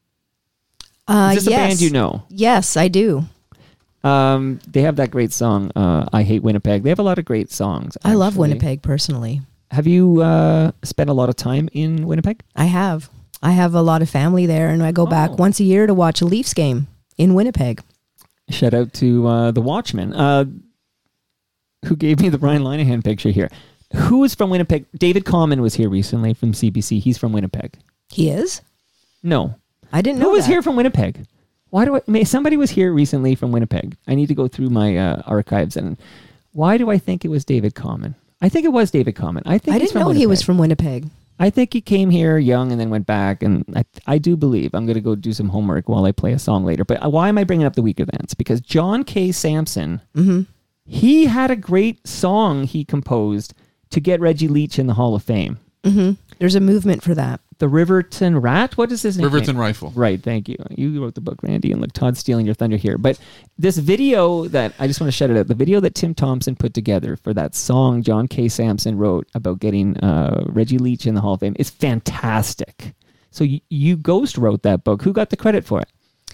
Is this a yes. band you know? Yes, I do. They have that great song, I Hate Winnipeg. They have a lot of great songs. I love actually. Winnipeg personally. Have you spent a lot of time in Winnipeg? I have. I have a lot of family there, and I go back once a year to watch a Leafs game in Winnipeg. Shout out to the Watchman, who gave me the Brian Linehan picture here. Who is from Winnipeg? David Common was here recently from CBC. He's from Winnipeg. He is? No. I didn't know Who was that. here from Winnipeg? Somebody was here recently from Winnipeg. I need to go through my archives. And why do I think it was David Common? I think it was David Common. I think I he's didn't from know he was Winnipeg. from Winnipeg. I think he came here young and then went back. And I do believe I'm going to go do some homework while I play a song later. But why am I bringing up the Weaker Thans? Because John K. Sampson, he had a great song he composed to get Reggie Leach in the Hall of Fame. There's a movement for that. The Riverton Rat? What is his name? Riverton Rifle. Right, thank you. You wrote the book, Randy, and look, Todd's stealing your thunder here. But this video that, I just want to shout it out, the video that Tim Thompson put together for that song John K. Sampson wrote about getting Reggie Leach in the Hall of Fame is fantastic. So you ghost wrote that book. Who got the credit for it?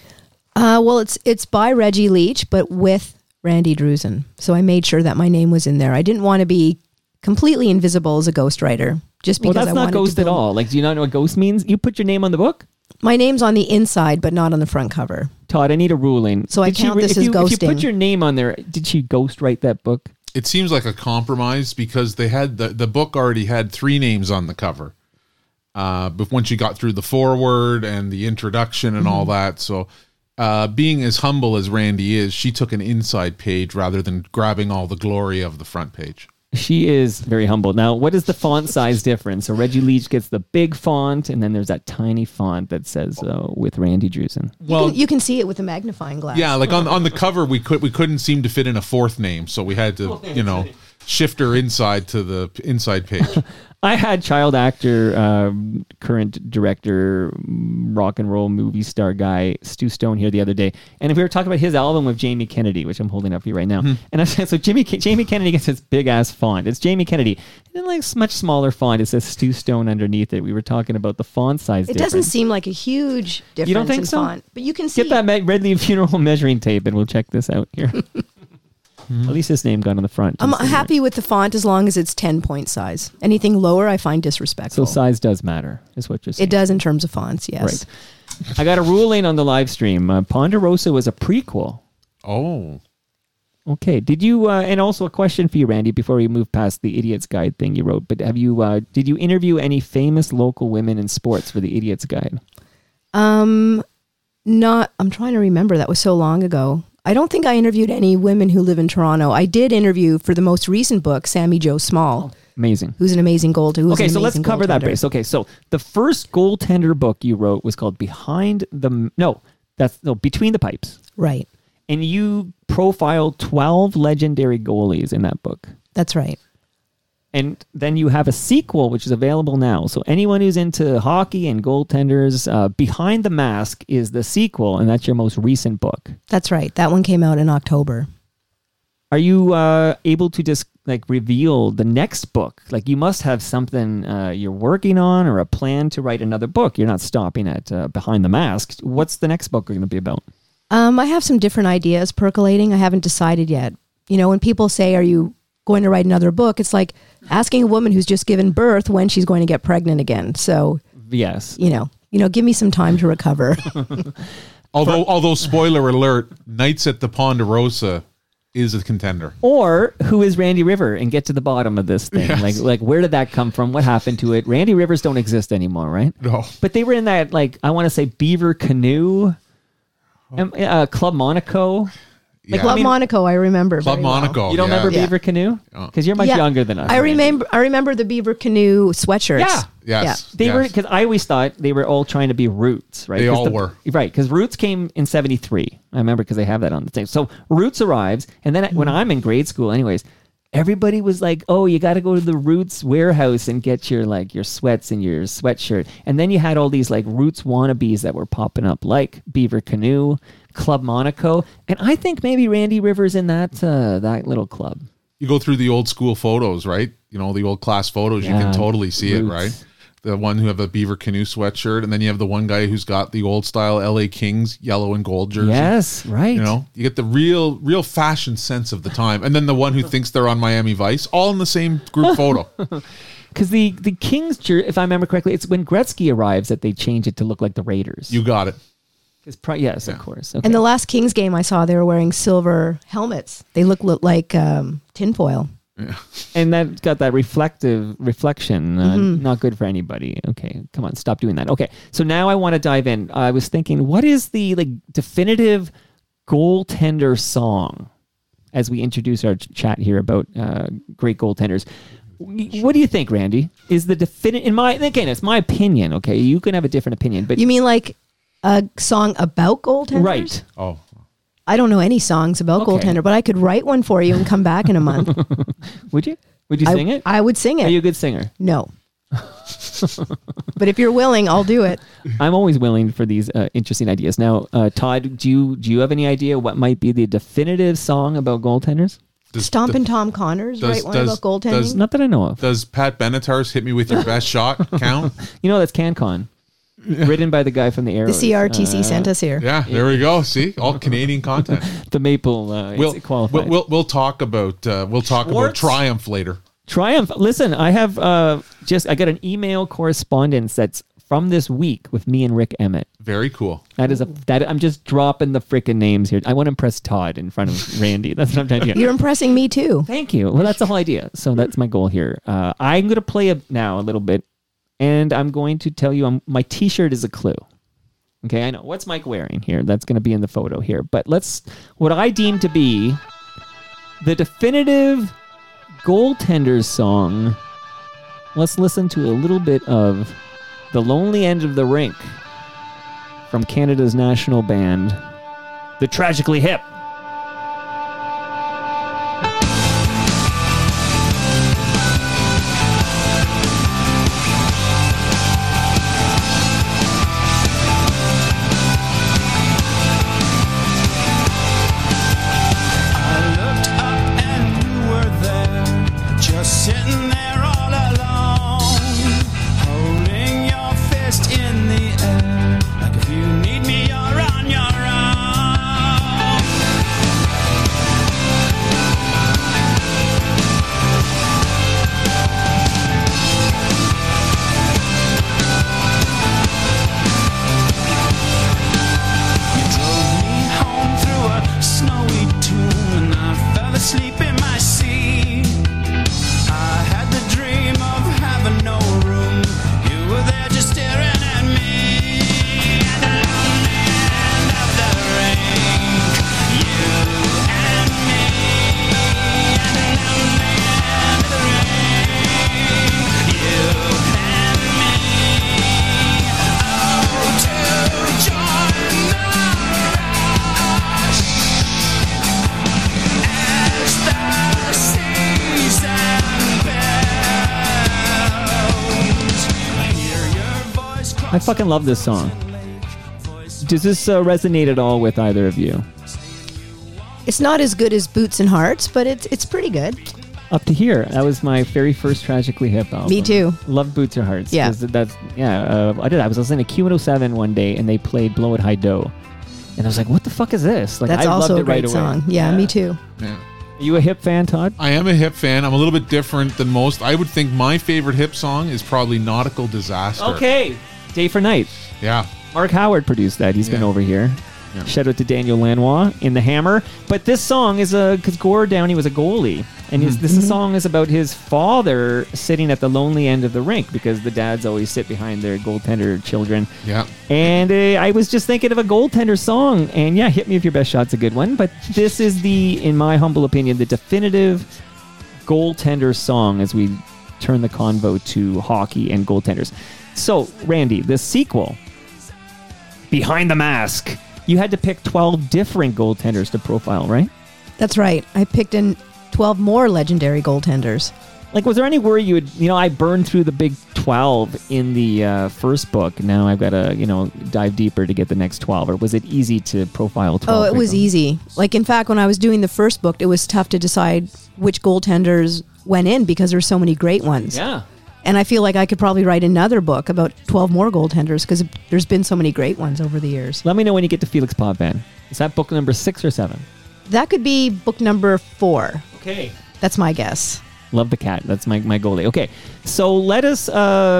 Well, it's by Reggie Leach, but with Randy Drusen. So I made sure that my name was in there. I didn't want to be completely invisible as a ghostwriter, just because Well, that's I not wanted ghost to at build- all. Like, do you not know what ghost means? You put your name on the book? My name's on the inside, but not on the front cover. Todd, I need a ruling. So I count this if as you, If you put ghosting. your name on there, did she ghost write that book? It seems like a compromise because they had the book already had 3 names on the cover. But once you got through the foreword and the introduction and all that, so being as humble as Randy is, she took an inside page rather than grabbing all the glory of the front page. She is very humble. Now, what is the font size difference? So Reggie Leach gets the big font, and then there's that tiny font that says with Randy Drusen. Well, You can see it with a magnifying glass. yeah, like on the cover, we couldn't seem to fit in a 4th name, so we had to shift her inside to the inside page. I had child actor, current director, rock and roll movie star guy, Stu Stone here the other day. And we were talking about his album with Jamie Kennedy, which I'm holding up for you right now. And I said, so Jamie Kennedy gets this big ass font. It's Jamie Kennedy. And then like much smaller font, it says Stu Stone underneath it. We were talking about the font size It difference. doesn't seem like a huge difference don't think in so? font, but you can see Get that Red Leaf Funeral measuring tape and we'll check this out here. At least his name got on the front. I'm happy with the font as long as it's 10-point size. Anything lower, I find disrespectful. So size does matter, is what you're saying. It does in terms of fonts, yes. Right. I got a ruling on the live stream. Ponderosa was a prequel. Oh, Okay. Did you, and also a question for you, Randy, before we move past the Idiot's Guide thing you wrote, but have you, did you interview any famous local women in sports for the Idiot's Guide? I'm trying to remember. That was so long ago. I don't think I interviewed any women who live in Toronto. I did interview for the most recent book, Sammy Jo Small, Amazing. who's an amazing goaltender. Okay, so let's cover that base. Okay, so the first goaltender book you wrote was called Between the Pipes. Right. And you profiled 12 legendary goalies in that book. That's right. And then you have a sequel, which is available now. So anyone who's into hockey and goaltenders, Behind the Mask is the sequel, and that's your most recent book. That's right. That one came out in October. Are you able to just like reveal the next book? Like you must have something you're working on or a plan to write another book. You're not stopping at Behind the Mask. What's the next book going to be about? I have some different ideas percolating. I haven't decided yet. You know, when people say, are you going to write another book? It's like asking a woman who's just given birth when she's going to get pregnant again. So, yes, you know, give me some time to recover. Although spoiler alert, Nights at the Ponderosa is a contender. Or who is Randy River, and get to the bottom of this thing. Yes. Like where did that come from? What happened to it? Randy Rivers don't exist anymore, right? No. But they were in that, like, I want to say Beaver Canoe, Club Monaco. Yeah. Club Monaco, I remember. Club very well. Monaco. You don't remember Yeah. Beaver Canoe? Oh. Because you're much Yeah. younger than us. I Randy. remember the Beaver Canoe sweatshirts. Yeah. Yes. They yes. were, because I always thought they were all trying to be Roots, right? They 'Cause all were. Right, because Roots came in 73. I remember because they have that on the tape. So Roots arrives, and then when I'm in grade school anyways, everybody was like, oh, you got to go to the Roots warehouse and get your sweats and your sweatshirt. And then you had all these like Roots wannabes that were popping up, like Beaver Canoe, Club Monaco. And I think maybe Randy Rivers in that little club. You go through the old school photos, right? You know, the old class photos, you Yeah, can totally see Roots. it, right? The one who have a Beaver Canoe sweatshirt, and then you have the one guy who's got the old style LA Kings yellow and gold jersey. Yes, right. You know, you get the real fashion sense of the time. And then the one who thinks they're on Miami Vice, all in the same group photo. Because the Kings jersey, if I remember correctly, it's when Gretzky arrives that they change it to look like the Raiders. You got it. Yes, of course. Okay. And the last Kings game I saw, they were wearing silver helmets. They look like tinfoil. And that got that reflection. Not good for anybody. Okay, come on, stop doing that. Okay, so now I want to dive in. I was thinking, what is the definitive goaltender song? As we introduce our chat here about great goaltenders, what do you think, Randy? Is the definitive? It's my opinion. Okay, you can have a different opinion, but You mean like a song about goaltenders? right? Oh, I don't know any songs about Okay. goaltender, but I could write one for you and come back in a month. Would you? Would you sing it? I would sing it. Are you a good singer? No. But if you're willing, I'll do it. I'm always willing for these interesting ideas. Now, Todd, do you have any idea what might be the definitive song about goaltenders? Stompin' Tom Connors, does- right? One does- about goaltending. Not that I know of. Does Pat Benatar's "Hit Me with Your Best Shot" count? You know, that's CanCon, written by the guy from the The Arrows. CRTC sent us here. Yeah, there we go. See, all Canadian content. The Maple. We'll qualified. we'll talk about Schwartz? Triumph later. Triumph. Listen, I have I got an email correspondence that's from this week with me and Rick Emmett. Very cool. That I'm just dropping the frickin' names here. I want to impress Todd in front of Randy. That's what I'm trying to do. You're impressing me too. Thank you. Well, that's the whole idea. So that's my goal here. I'm going to play now a little bit, and I'm going to tell you my T-shirt is a clue. Okay, I know. What's Mike wearing here? That's going to be in the photo here. But what I deem to be the definitive goaltenders song. Let's listen to a little bit of The Lonely End of the Rink from Canada's national band, The Tragically Hip. I looked up and you were there, just sitting there all alone, holding your fist in the air, like if you need me, you're on your own. I fucking love this song. Does this resonate at all with either of you? It's not as good as Boots and Hearts, but it's pretty good. Up to Here. That was my very first Tragically Hip album. Me too. Love Boots or Hearts. Yeah. I was listening to Q107 one day and they played Blow It High Do. And I was like, what the fuck is this? Like, That's I also loved a it great right song. away. Yeah, me too. Yeah. Are you a Hip fan, Todd? I am a Hip fan. I'm a little bit different than most. I would think my favorite Hip song is probably Nautical Disaster. Okay. Day for Night. Yeah. Mark Howard produced that. He's been Yeah. over here. Yeah. Shout out to Daniel Lanois in The Hammer. But this song is because Gord Downey was a goalie. And this song is about his father sitting at the lonely end of the rink because the dads always sit behind their goaltender children. Yeah. And I was just thinking of a goaltender song. And yeah, Hit Me If Your Best Shot's a good one. But this is in my humble opinion, the definitive goaltender song as we turn the convo to hockey and goaltenders. So, Randy, the sequel, Behind the Mask, you had to pick 12 different goaltenders to profile, right? That's right. I picked in 12 more legendary goaltenders. Like, was there any worry you would, I burned through the big 12 in the first book. Now I've got to, dive deeper to get the next 12. Or was it easy to profile 12? Oh, it was easy. Like, in fact, when I was doing the first book, it was tough to decide which goaltenders went in because there's so many great ones. Yeah. And I feel like I could probably write another book about 12 more goaltenders because there's been so many great ones over the years. Let me know when you get to Felix Potvin. Is that book number 6 or 7? That could be book number 4. Okay. That's my guess. Love the cat. That's my goalie. Okay, so let us,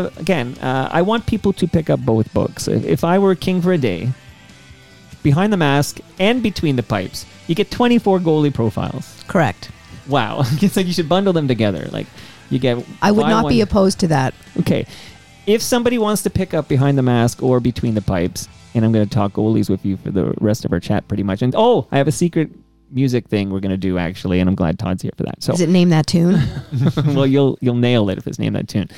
I want people to pick up both books. If I were king for a day, Behind the Mask and Between the Pipes, you get 24 goalie profiles. Correct. Wow. It's like you should bundle them together. Like, you get... I would buy not one- be opposed to that. Okay. If somebody wants to pick up Behind the Mask or Between the Pipes, and I'm going to talk goalies with you for the rest of our chat pretty much. And I have a secret music thing we're going to do actually, and I'm glad Todd's here for that. So Is it Name That Tune? well, you'll nail it if it's Name That Tune.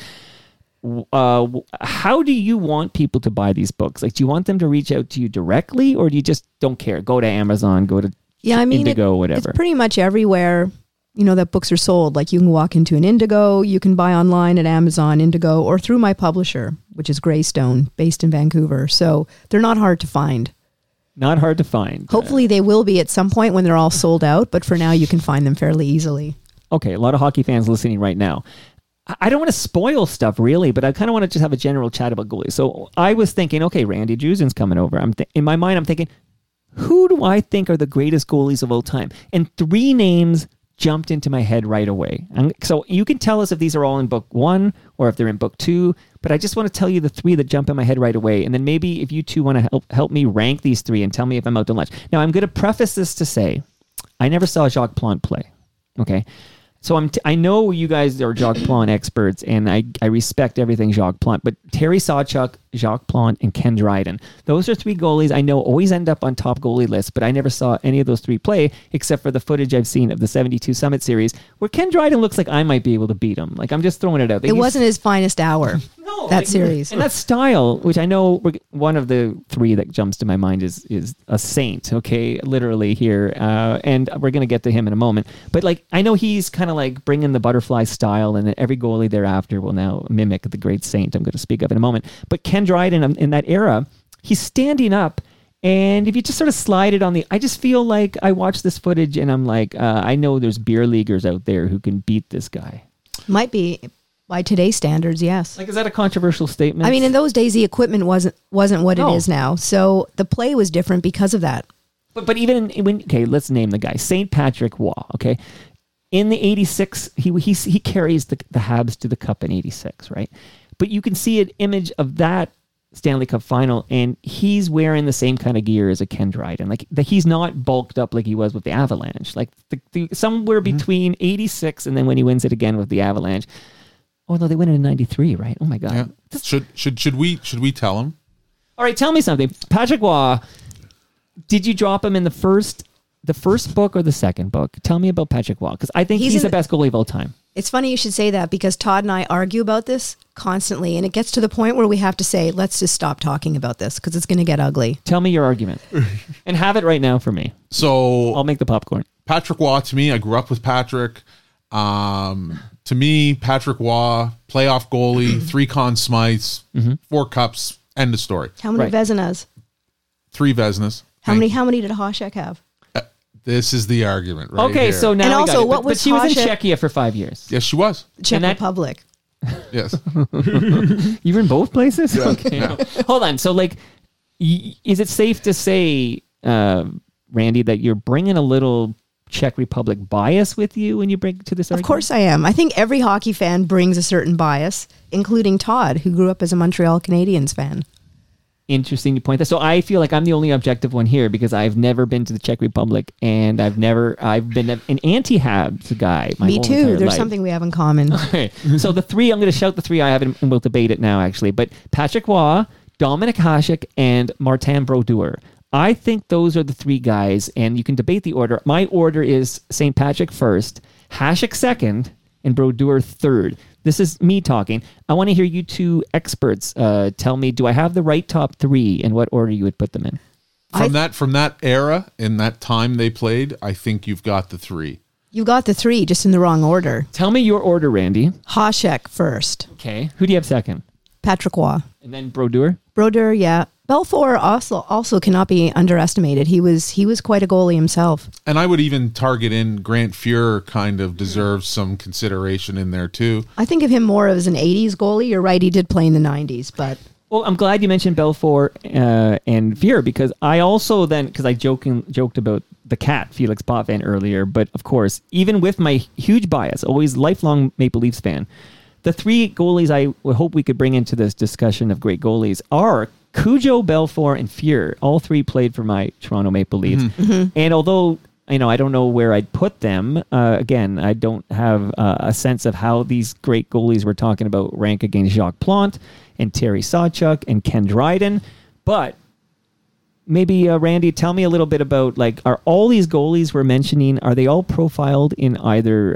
How do you want people to buy these books? Like, do you want them to reach out to you directly, or do you just don't care? Go to Amazon, go to Indigo, whatever. It's pretty much everywhere, that books are sold. Like, you can walk into an Indigo, you can buy online at Amazon, Indigo, or through my publisher, which is Greystone, based in Vancouver. So they're not hard to find. Not hard to find. Hopefully they will be at some point when they're all sold out, but for now you can find them fairly easily. Okay, a lot of hockey fans listening right now. I don't want to spoil stuff really, but I kind of want to just have a general chat about goalies. So I was thinking, okay, Randy Drusen's coming over. In my mind, I'm thinking, who do I think are the greatest goalies of all time? And 3 names jumped into my head right away. So you can tell us if these are all in book 1 or if they're in book 2, but I just want to tell you the 3 that jump in my head right away. And then maybe if you two want to help me rank these 3 and tell me if I'm out to lunch. Now, I'm going to preface this to say, I never saw Jacques Plante play. Okay. So I know you guys are Jacques Plante experts, and I respect everything Jacques Plante, but Terry Sawchuk, Jacques Plante, and Ken Dryden, those are 3 goalies I know always end up on top goalie lists, but I never saw any of those 3 play except for the footage I've seen of the 72 Summit Series, where Ken Dryden looks like I might be able to beat him. Like, I'm just throwing it out there. It wasn't his finest hour, that series. And that style, which I know one of the 3 that jumps to my mind is a saint, okay, literally here, and we're going to get to him in a moment. But, like, I know he's kind of like bringing the butterfly style, and then every goalie thereafter will now mimic the great saint I'm going to speak of in a moment. But Ken Dryden, in that era, he's standing up, and if you just sort of slide it I just feel like I watch this footage and I'm like, I know there's beer leaguers out there who can beat this guy. Might be by today's standards, yes. Like, is that a controversial statement? I mean, in those days, the equipment wasn't what it is now. So the play was different because of that. But even when let's name the guy, St. Patrick Waugh. Okay, in the 86, he carries the Habs to the Cup in 86, right? But you can see an image of that Stanley Cup final, and he's wearing the same kind of gear as a Ken Dryden. Like, he's not bulked up like he was with the Avalanche. Like, somewhere between 86 and then when he wins it again with the Avalanche. Oh no, they win it in 93, right? Oh my God. Yeah. Should we tell him? All right, tell me something. Patrick Waugh, did you drop him in the first book or the second book? Tell me about Patrick Waugh, because I think he's the best goalie of all time. It's funny you should say that, because Todd and I argue about this constantly, and it gets to the point where we have to say, let's just stop talking about this because it's going to get ugly. Tell me your argument. And have it right now for me. So I'll make the popcorn. Patrick Waugh, to me, I grew up with Patrick. To me, Patrick Waugh, playoff goalie, 3 Conn Smythes, 4 cups, End of story. How many Right. Vezinas? 3 Vezinas. How many did Hasek have? This is the argument, right? Okay, here. so now And I got also, it. what But was she was in Hasek- Czechia for 5 years. Yes, she was. Czech And that- Republic. Yes. You were in both places? Okay. Yeah. Hold on. So, like, is it safe to say, Randy, that you're bringing a little Czech Republic bias with you when you bring to this Of argument? course I am. I think every hockey fan brings a certain bias, including Todd, who grew up as a Montreal Canadiens fan. Interesting you point that. So I feel like I'm the only objective one here because I've never been to the Czech Republic and I've been an anti-Habs guy. My Me whole too. entire There's life. something we have in common. Okay. So the three, I'm going to shout the three I have, and we'll debate it now, actually. But Patrick Waugh, Dominic Hasek, and Martin Brodeur. I think those are the three guys, and you can debate the order. My order is St. Patrick first, Hasek second, and Brodeur third. This is me talking. I want to hear you two experts tell me, do I have the right top three and what order you would put them in? From that era, in that time they played, I think you've got the 3. You got the 3 just in the wrong order. Tell me your order, Randy. Hasek first. Okay. Who do you have second? Patrick Waugh. And then Brodeur? Brodeur, yeah. Belfour also cannot be underestimated. He was quite a goalie himself. And I would even target in Grant Fuhrer kind of deserves some consideration in there too. I think of him more as an 80s goalie. You're right, he did play in the 90s, but Well, I'm glad you mentioned Belfour and Fuhrer because I also then, because I joked about the cat, Felix Potvin, earlier, but of course, even with my huge bias, always lifelong Maple Leafs fan, the three goalies I would hope we could bring into this discussion of great goalies are Cujo, Belfour, and Fuhrer. All three played for my Toronto Maple Leafs. And although, I don't know where I'd put them, again, I don't have a sense of how these great goalies we're talking about rank against Jacques Plante and Terry Sawchuk and Ken Dryden. But maybe, Randy, tell me a little bit about, are all these goalies we're mentioning, are they all profiled in either,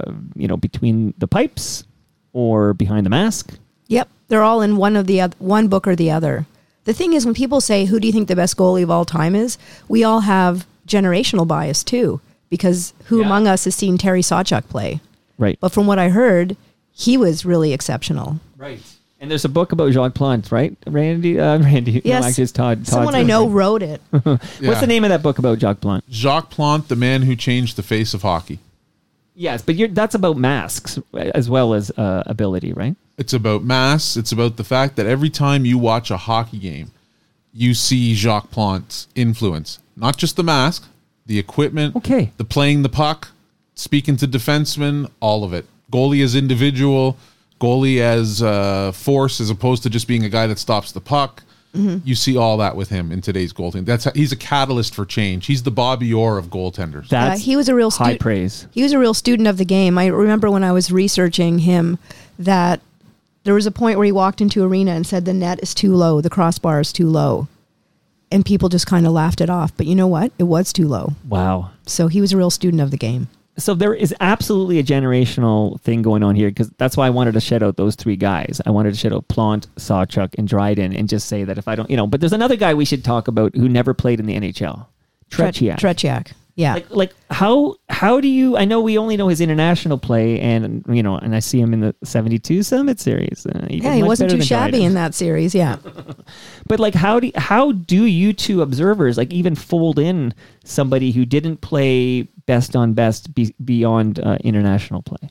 between the pipes or behind the mask? yep, they're all in one book or the other. The thing is, when people say, who do you think the best goalie of all time is? We all have generational bias too, because who Yeah. among us has seen Terry Sawchuk play? Right. But from what I heard, he was really exceptional. Right. And there's a book about Jacques Plante, right, Randy? Randy. Yes. No, actually, it's Todd. Someone I know wrote it. What's the name of that book about Jacques Plante? Jacques Plante, the man who changed the face of hockey. Yes, but that's about masks as well as ability, right? It's about mass. It's about the fact that every time you watch a hockey game, you see Jacques Plante's influence. Not just the mask, the equipment, Okay. the playing the puck, speaking to defensemen, all of it. Goalie as individual, goalie as force, as opposed to just being a guy that stops the puck. You see all that with him in today's goaltending. He's a catalyst for change. He's the Bobby Orr of goaltenders. That's he was a real high praise. He was a real student of the game. I remember when I was researching him that there was a point where he walked into arena and said the net is too low, the crossbar is too low. And people just kind of laughed it off. But you know what? It was too low. Wow. So he was a real student of the game. So there is absolutely a generational thing going on here because that's why I wanted to shout out those three guys. I wanted to shout out Plante, Sawchuk, and Dryden and just say that if I don't, but there's another guy we should talk about who never played in the NHL. Tretiak. Tretiak. Yeah. Like how do you? I know we only know his international play, and and I see him in the '72 Summit Series. He wasn't too shabby in that series. Yeah. But how do you two observers even fold in somebody who didn't play best on best beyond international play?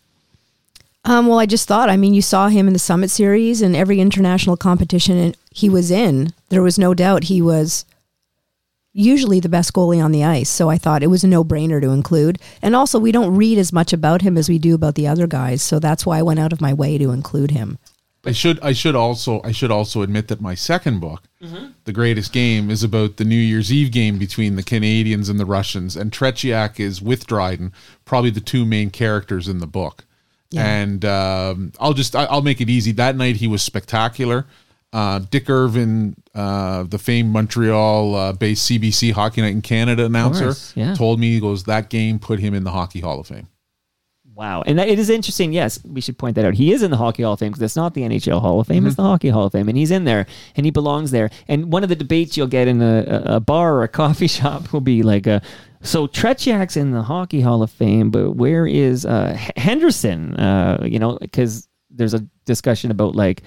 Well, I just thought. You saw him in the Summit Series and every international competition he was in. There was no doubt he was usually the best goalie on the ice. So I thought it was a no-brainer to include. And also, we don't read as much about him as we do about the other guys. So that's why I went out of my way to include him. I should also admit that my second book, The Greatest Game, is about the New Year's Eve game between the Canadians and the Russians, and Tretiak is with Dryden, probably the two main characters in the book. Yeah. And I'll make it easy. That night he was spectacular. Dick Irvin, the famed Montreal-based CBC Hockey Night in Canada announcer, course, yeah. told me, he goes, that game put him in the Hockey Hall of Fame. Wow. And it is interesting. Yes, we should point that out. He is in the Hockey Hall of Fame because it's not the NHL Hall of Fame. It's the Hockey Hall of Fame. And he's in there and he belongs there. And one of the debates you'll get in a bar or a coffee shop will be so Tretiak's in the Hockey Hall of Fame, but where is Henderson? Because there's a discussion about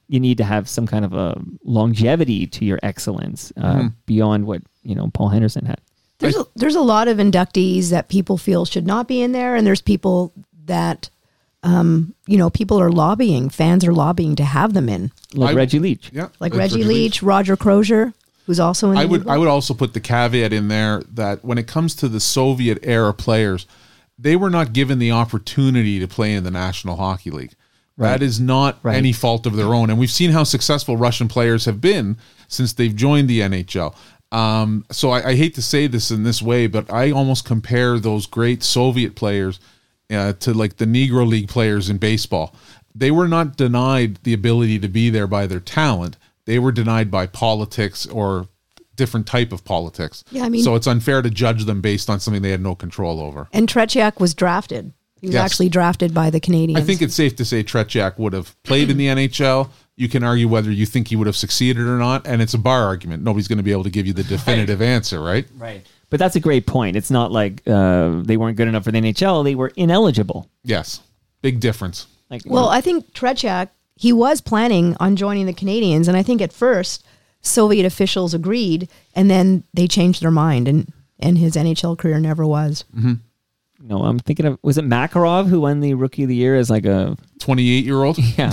you need to have some kind of a longevity to your excellence beyond what Paul Henderson had. There's a lot of inductees that people feel should not be in there, and there's people that people are lobbying, fans are lobbying to have them in, Like Reggie Leach. Yeah, like that's Reggie Leach, Roger Crozier, who's also in. I would also put the caveat in there that when it comes to the Soviet era players, they were not given the opportunity to play in the National Hockey League. Right. That is not any fault of their own, and we've seen how successful Russian players have been since they've joined the NHL. So I hate to say this in this way, but I almost compare those great Soviet players to like the Negro League players in baseball. They were not denied the ability to be there by their talent. They were denied by politics or different type of politics. Yeah, I mean, so it's unfair to judge them based on something they had no control over. And Tretiak was drafted. He was actually drafted by the Canadians. I think it's safe to say Tretiak would have played in the NHL. You can argue whether you think he would have succeeded or not, and it's a bar argument. Nobody's going to be able to give you the definitive answer, right? Right. But that's a great point. It's not like they weren't good enough for the NHL. They were ineligible. Yes. Big difference. I think Tretiak, he was planning on joining the Canadians, and I think at first Soviet officials agreed, and then they changed their mind, and his NHL career never was. Mm-hmm. No, I'm thinking of, was it Makarov who won the Rookie of the Year as like a 28-year-old? Yeah.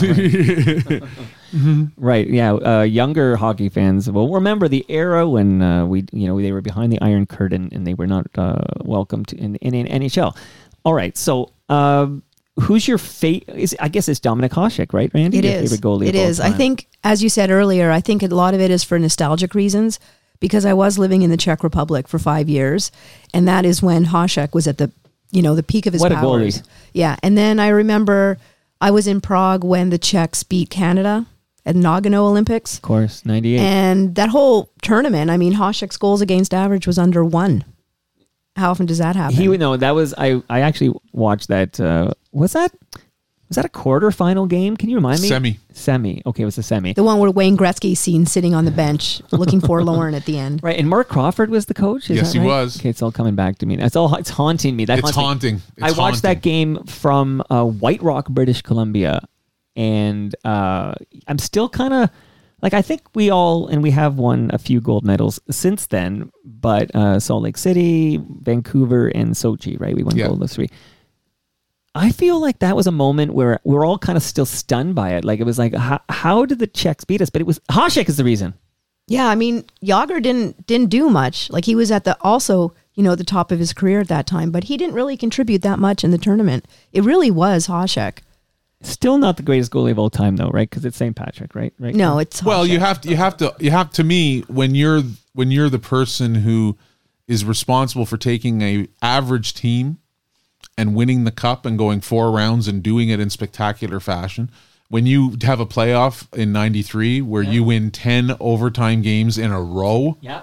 Right. Right. Yeah. Younger hockey fans will remember the era when they were behind the Iron Curtain and they were not welcomed in NHL. All right. So who's your I guess it's Dominik Hasek, right, Randy? It Your is. favorite goalie It of all is. time. I think, as you said earlier, I think a lot of it is for nostalgic reasons, because I was living in the Czech Republic for 5 years, and that is when Hasek was at the peak of his What a powers. goalie. Yeah. And then I remember I was in Prague when the Czechs beat Canada at Nagano Olympics. Of course, 98. And that whole tournament, I mean, Hasek's goals against average was under 1. How often does that happen? I actually watched that. Was that a quarterfinal game? Can you remind me? Semi. Okay, it was a semi. The one where Wayne Gretzky's seen sitting on the bench looking forlorn at the end. Right, and Mark Crawford was the coach? Yes, he was. Okay, it's all coming back to me. It's haunting me. It's haunting. I watched that game from White Rock, British Columbia, and I'm still kind of, I think we have won a few gold medals since then, but Salt Lake City, Vancouver, and Sochi, right? We won gold those 3. I feel like that was a moment where we're all kind of still stunned by it. Like, it was like, how did the Czechs beat us? But it was Hasek is the reason. Yeah, I mean, Jágr didn't do much. Like, he was at the top of his career at that time, but he didn't really contribute that much in the tournament. It really was Hasek. Still not the greatest goalie of all time, though, right? Because it's St. Patrick, right? No, it's Hasek. Well, you have to me, when you're the person who is responsible for taking a average team and winning the cup and going 4 rounds and doing it in spectacular fashion. When you have a playoff in 93 where you win 10 overtime games in a row. Yeah.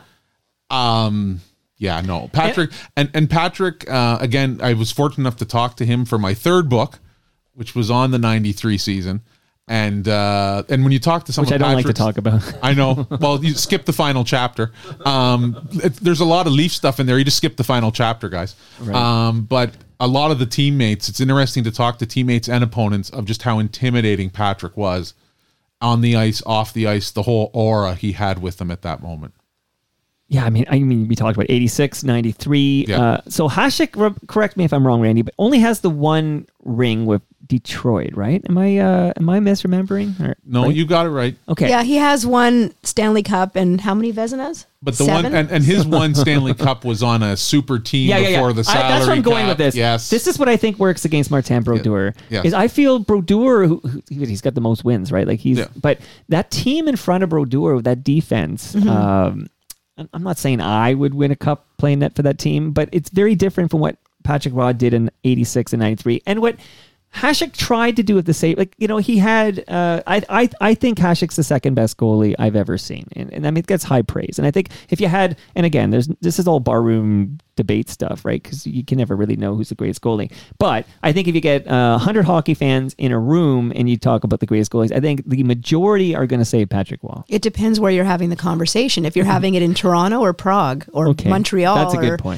Patrick and Patrick, again, I was fortunate enough to talk to him for my 3rd book, which was on the 93 season. And when you talk to someone, which I don't like to talk about. I know. Well, you skip the final chapter. There's a lot of Leaf stuff in there. You just skip the final chapter, guys. Right. But a lot of the teammates, it's interesting to talk to teammates and opponents of just how intimidating Patrick was on the ice, off the ice, the whole aura he had with them at that moment. Yeah, I mean, we talked about 86, 93. Yeah. So Hasek, correct me if I'm wrong, Randy, but only has the 1 ring with Detroit, right? Am I misremembering? No, you got it right. Okay. Yeah, he has 1 Stanley Cup and how many Vezinas? But the 7? one and his 1 Stanley Cup was on a super team before the salary that's where I'm going cap. with this. Yes. This is what I think works against Martin Brodeur. Yes. Is I feel Brodeur, he's got the most wins, right? Like but that team in front of Brodeur, that defense, I'm not saying I would win a cup playing net for that team, but it's very different from what Patrick Roy did in 86 and 93. And what Hasek tried to do at the same, he had, I think Hasek's the 2nd best goalie I've ever seen. And I mean, it gets high praise. And I think if you had, and again, this is all barroom debate stuff, right? Because you can never really know who's the greatest goalie. But I think if you get 100 hockey fans in a room and you talk about the greatest goalies, I think the majority are going to say Patrick Roy. It depends where you're having the conversation. If you're having it in Toronto or Prague or Montreal, that's a good point.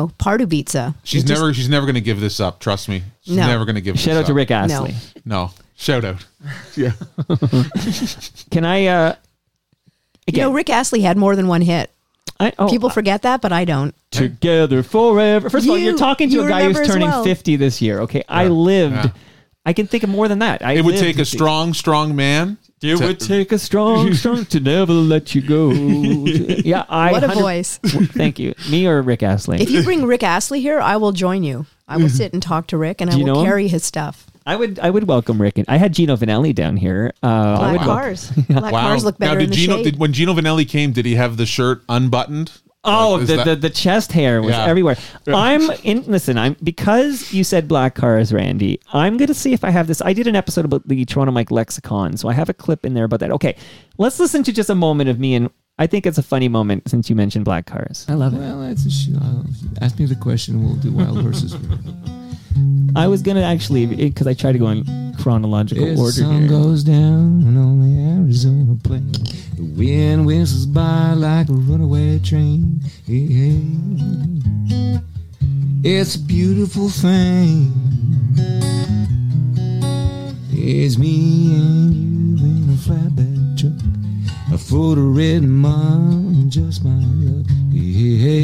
Pardubice. She's never going to give this up. Trust me. She's never going to give this up. Shout out to Rick Astley. No. Shout out. Yeah. Can I? Again, Rick Astley had more than one hit. People forget that, but I don't. Together forever. First of all, you're talking to you a guy who's remember as turning well. 50 this year. Okay, I lived. Yeah. I can think of more than that. It would take a strong man. It would take a strong to never let you go. Yeah, What a voice. Thank you. Me or Rick Astley? If you bring Rick Astley here, I will join you. I will sit and talk to Rick, and I you know will him? carry his stuff. I would welcome Rick. I had Gino Vanelli down here. I Black would cars. Black cars look better in the shade. When Gino Vanelli came, did he have the shirt unbuttoned? Oh, Like, the chest hair was everywhere. I'm because you said black cars, Randy. I'm going to see if I have this. I did an episode about the Toronto Mike lexicon, so I have a clip in there about that. Okay, let's listen to just a moment of me, and I think it's a funny moment since you mentioned black cars. I love it. Well, ask me the question. We'll do wild horses. I was going to actually, because I tried to go in chronological As the order sun here. goes down on the Arizona plain, the wind whistles by like a runaway train. Hey, hey. It's a beautiful thing. It's me and you in a flatbed truck, a photo-red mom and just my luck. Hey, hey.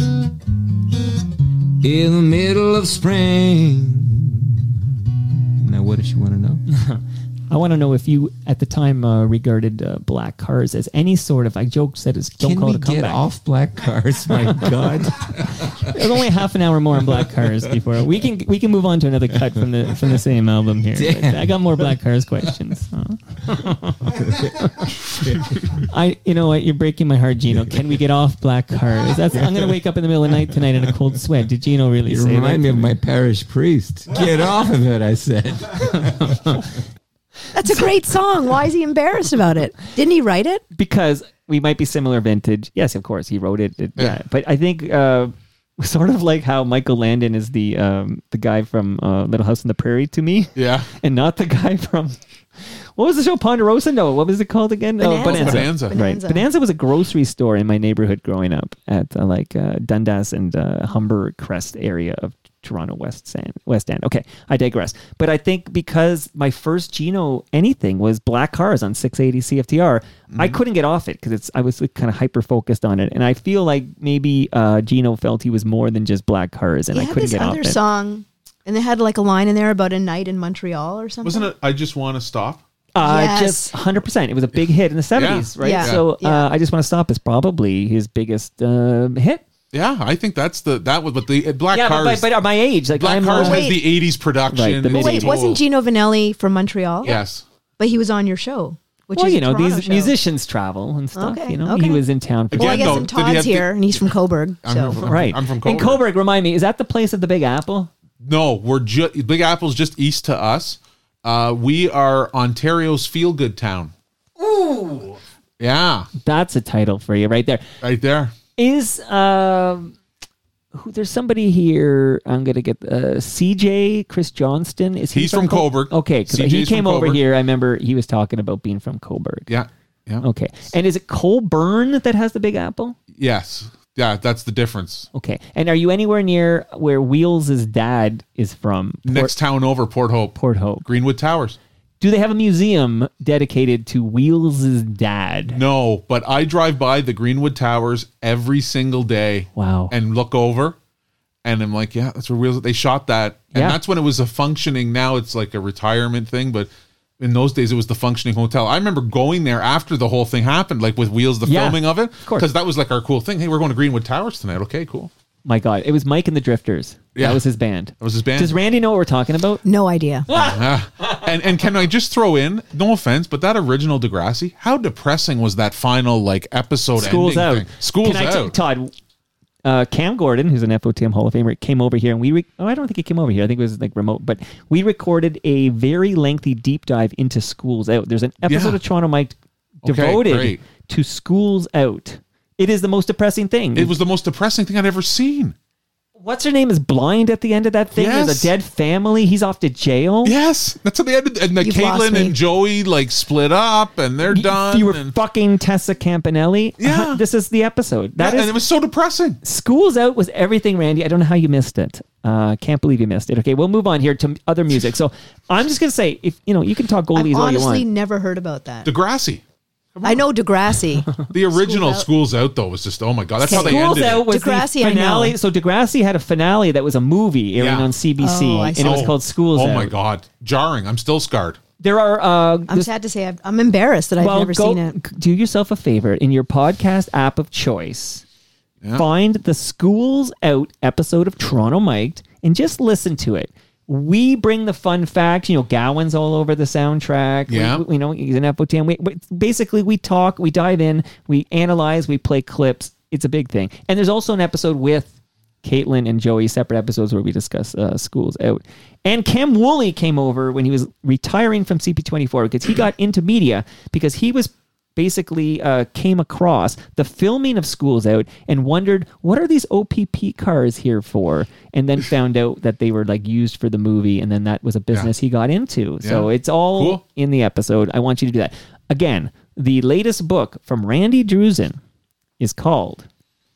In the middle of spring. Now, what does she want to know? I want to know if you, at the time, regarded black cars as any sort of, I joke, said as don't Can call we it a comeback. get off black cars? My God. There's only half an hour more on black cars before we can move on to another cut from the same album here. Damn. I got more black cars questions. You know what? You're breaking my heart, Gino. Can we get off black cars? I'm gonna wake up in the middle of the night tonight in a cold sweat. Did Gino really You say remind that? me of my parish priest. Get off of it, I said. That's a great song. Why is he embarrassed about it? Didn't he write it? Because we might be similar vintage. Yes, of course, he wrote it. Yeah. But I think sort of like how Michael Landon is the guy from Little House on the Prairie to me. Yeah. And not the guy from, what was the show? Ponderosa? No, what was it called again? Bonanza. Right. Bonanza was a grocery store in my neighborhood growing up at Dundas and Humbercrest area of Toronto West End. Okay, I digress. But I think because my first Gino anything was black cars on 680 CFTR, I couldn't get off it because I was kind of hyper focused on it, and I feel like maybe Gino felt he was more than just black cars, and I couldn't get off it. Other song, and they had like a line in there about a night in Montreal or something. Wasn't it I Just Want to Stop? Yes. Just 100%. It was a big hit in the 70s, right? Yeah. So Yeah. I Just Want to Stop is probably his biggest hit. Yeah, I think but the Black Yeah, Cars. but at my age, like Black I'm Cars Wait. has the 80s production. Right, the It's mid- Wait, total- wasn't Gino Vanelli from Montreal? Yes. But he was on your show, which well, is you a know, Toronto these show. musicians travel and stuff. Okay, You know, okay. he was in town for Well, I Again, guess though, and did he Todd's have here, and he's from Coburg. So. right. I'm from And Coburg, remind me, is that the place of the Big Apple? No, Big Apple's just east to us. We are Ontario's feel-good town. Ooh. Yeah, That's a title for you right there. right there. Is there's somebody here. I'm gonna get CJ Chris Johnston. Is he He's from Coburg. Okay, because he CJ's came from over Coburg. here. I remember he was talking about being from Coburg. Yeah, yeah. Okay, and is it Colburn that has the Big Apple? Yes. Yeah, that's the difference. Okay, and are you anywhere near where Wheels' dad is from? Next town over, Port Hope. Port Hope. Greenwood Towers. Do they have a museum dedicated to Wheels' dad? No, but I drive by the Greenwood Towers every single day. Wow. And look over, and I'm like, yeah, that's where Wheels. They shot that, and Yeah. that's when it was a functioning. Now it's like a retirement thing, but in those days it was the functioning hotel. I remember going there after the whole thing happened, like with Wheels, the Yeah, filming of it, course. because that was like our cool thing. Hey, we're going to Greenwood Towers tonight. Okay, cool. My God, it was Mike and the Drifters. Yeah. That was his band. That was his band. Does Randy know what we're talking about? No idea. And can I just throw in, no offense, but that original Degrassi, how depressing was that final like episode School's ending out. thing? School's Can I out. Todd, Cam Gordon, who's an FOTM Hall of Famer, came over here, and I don't think he came over here. I think it was like remote, but we recorded a very lengthy deep dive into Schools Out. There's an episode Yeah. of Toronto Mike Okay, devoted great. to Schools Out. It is the most depressing thing. It was the most depressing thing I'd ever seen. What's her name is blind at the end of that thing. Yes. There's a dead family. He's off to jail. Yes, that's at the end. And the You've lost Caitlin me. and Joey like split up, and they're done. You were and, fucking Tessa Campanelli. Yeah. This is the episode. That and is it was so depressing. School's Out was everything, Randy. I don't know how you missed it. Can't believe you missed it. Okay, we'll move on here to other music. So I'm just gonna say, if you can talk I've goalies all you honestly want. never heard about that. Degrassi. I know Degrassi. The original Out. School's Out though was just, oh my god, that's how they School's ended Out it. was Degrassi, the I know. finale. So Degrassi had a finale that was a movie airing Yeah. on CBC, Oh, I and see. it was called School's Out. Oh my god, jarring. I'm still scarred. There are. I'm sad to say I'm embarrassed that I've never seen it. Do yourself a favor in your podcast app of choice. Yeah. Find the School's Out episode of Toronto Mic'd and just listen to it. We bring the fun facts. Gowan's all over the soundtrack. Yeah. He's an FOTM. Basically, we talk, we dive in, we analyze, we play clips. It's a big thing. And there's also an episode with Caitlin and Joey, separate episodes where we discuss School's Out. And Cam Woolley came over when he was retiring from CP24 because he got into media because he was basically came across the filming of School's Out and wondered, what are these OPP cars here for? And then found out that they were like used for the movie, and then that was a business he got into. So it's all Cool. in the episode. I want you to do that. Again, the latest book from Randy Drusen is called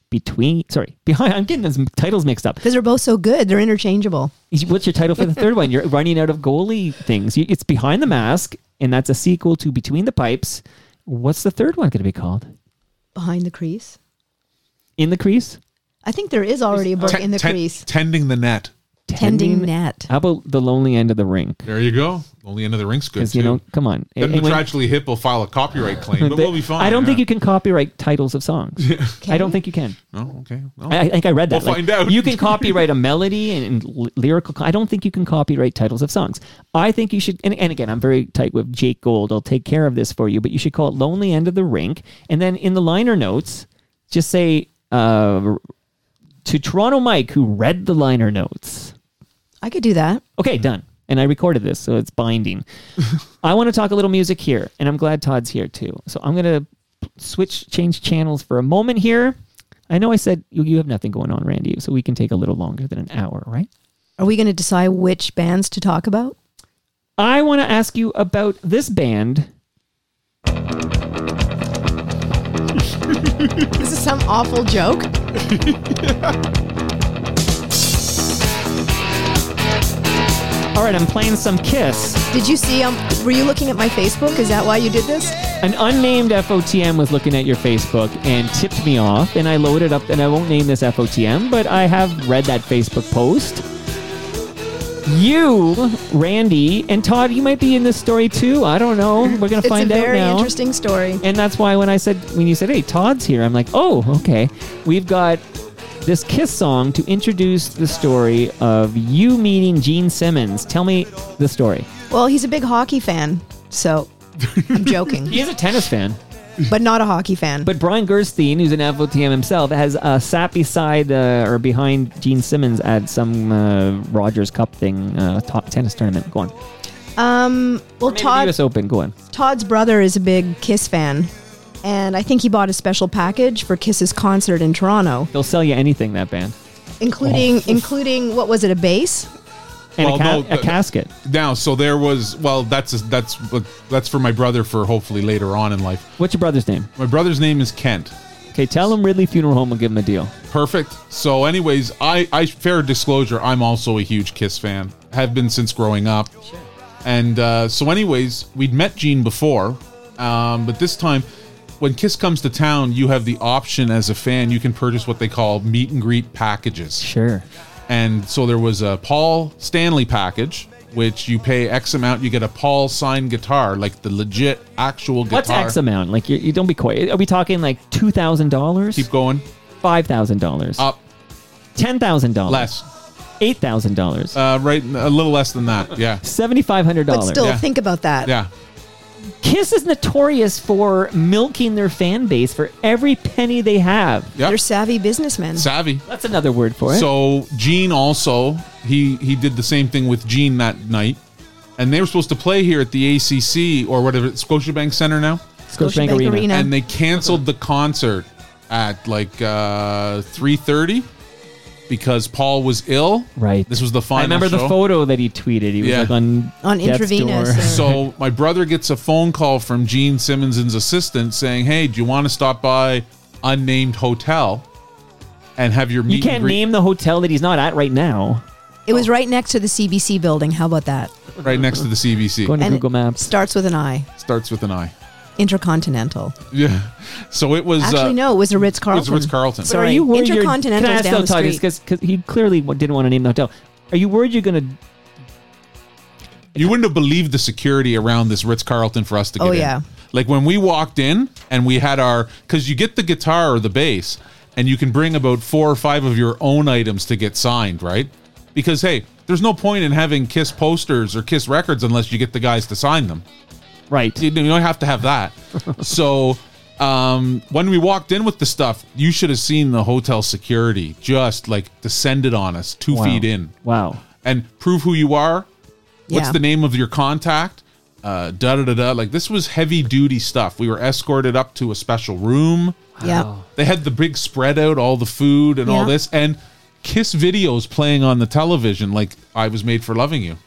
Behind. I'm getting those titles mixed up. Because they're both so good. They're interchangeable. What's your title for the third one? You're running out of goalie things. It's Behind the Mask, and that's a sequel to Between the Pipes. What's the third one going to be called? Behind the Crease. In the Crease? I think there is already a book in the crease. Tending the net. Tending net. How about The Lonely End of the Rink? There you go. Only end of the rink's good Because, too. come on. Then And the when- Tragically Hip will file a copyright claim, but we'll be fine. I don't think yeah. you can copyright titles of songs. I don't think you can. Oh, okay. Well, I think I read that. We'll find out. You can copyright a melody and lyrical. I don't think you can copyright titles of songs. I think you should. And again, I'm very tight with Jake Gold. I'll take care of this for you. But you should call it "Lonely End of the Rink," and then in the liner notes, just say to Toronto Mike, who read the liner notes. I could do that. Okay, done. And I recorded this, so it's binding. I want to talk a little music here, and I'm glad Todd's here too. So I'm going to change channels for a moment here. I know I said you have nothing going on, Randy, so we can take a little longer than an hour, right? Are we going to decide which bands to talk about? I want to ask you about this band. This is some awful joke. All right, I'm playing some Kiss. Did you see? Were you looking at my Facebook? Is that why you did this? An unnamed FOTM was looking at your Facebook and tipped me off, and I loaded up, and I won't name this FOTM, but I have read that Facebook post. You, Randy, and Todd, you might be in this story too. I don't know. We're going to find out now. It's a very interesting story. And that's why when you said, hey, Todd's here, I'm like, oh, okay. We've got this Kiss song to introduce the story of you meeting Gene Simmons. Tell me the story. Well, he's a big hockey fan, so I'm joking. He is a tennis fan. But not a hockey fan. But Brian Gerstein, who's an FOTM himself, has sat beside or behind Gene Simmons at some Rogers Cup thing, top tennis tournament. Go on. Well, Maybe the US Open. Go on. Todd's brother is a big Kiss fan, and I think he bought a special package for Kiss's concert in Toronto, They'll sell you anything, that band. including what was it, a bass? And Well, a casket. Now, so there was. Well, that's for my brother for hopefully later on in life. What's your brother's name? My brother's name is Kent. Okay, tell him Ridley Funeral Home will give him a deal. Perfect. So, anyways, I fair disclosure, I'm also a huge Kiss fan. Have been since growing up. Sure. And so, anyways, we'd met Gene before, but this time, when Kiss comes to town, you have the option as a fan. You can purchase what they call meet and greet packages. Sure. And so there was a Paul Stanley package, which you pay X amount, you get a Paul signed guitar, like the legit actual guitar. What's X amount? Like, you don't be quiet. Are we talking like $2,000? Keep going. $5,000. Up. $10,000. Less. $8,000. Right, a little less than that. Yeah. $7,500. But still, Yeah. think about that. Yeah. Kiss is notorious for milking their fan base for every penny they have. Yep. They're savvy businessmen. Savvy. That's another word for it. So Gene also, he did the same thing with Gene that night. And they were supposed to play here at the ACC or whatever, Scotiabank Center now. Scotiabank Arena. And they canceled the concert at like 3:30. because Paul was ill. Right. This was the final I remember show. the photo that he tweeted. He was Yeah. like on death's intravenous. door. So my brother gets a phone call from Gene Simmons' assistant saying, "Hey, do you want to stop by unnamed hotel and have your meet You and can't greet name the hotel that he's not at right now. It was right next to the CBC building. How about that? right next to the CBC?" Go into And Google it Maps. starts with an I. Starts with an I. Intercontinental. Yeah. So it was. Actually, no, it was a Ritz It was Carlton. Ritz-Carlton. So are you worried you're- Intercontinental's Can I ask down though, the Todd, street. because he clearly didn't want to name the hotel. Are you worried you're going to... You wouldn't have believed the security around this Ritz-Carlton for us to get Oh, in. yeah. Like when we walked in and we had our... Because you get the guitar or the bass and you can bring about 4 or 5 of your own items to get signed, right? Because, hey, there's no point in having Kiss posters or Kiss records unless you get the guys to sign them. Right. You don't have to have that. So when we walked in with the stuff, you should have seen the hotel security just like descended on us 2 Wow. feet in. Wow. And prove who you are. What's Yeah. the name of your contact? Da-da-da-da. Like, this was heavy-duty stuff. We were escorted up to a special room. Yeah. They had the big spread out, all the food and all Yeah. this. And Kiss videos playing on the television like I Was Made for Loving You.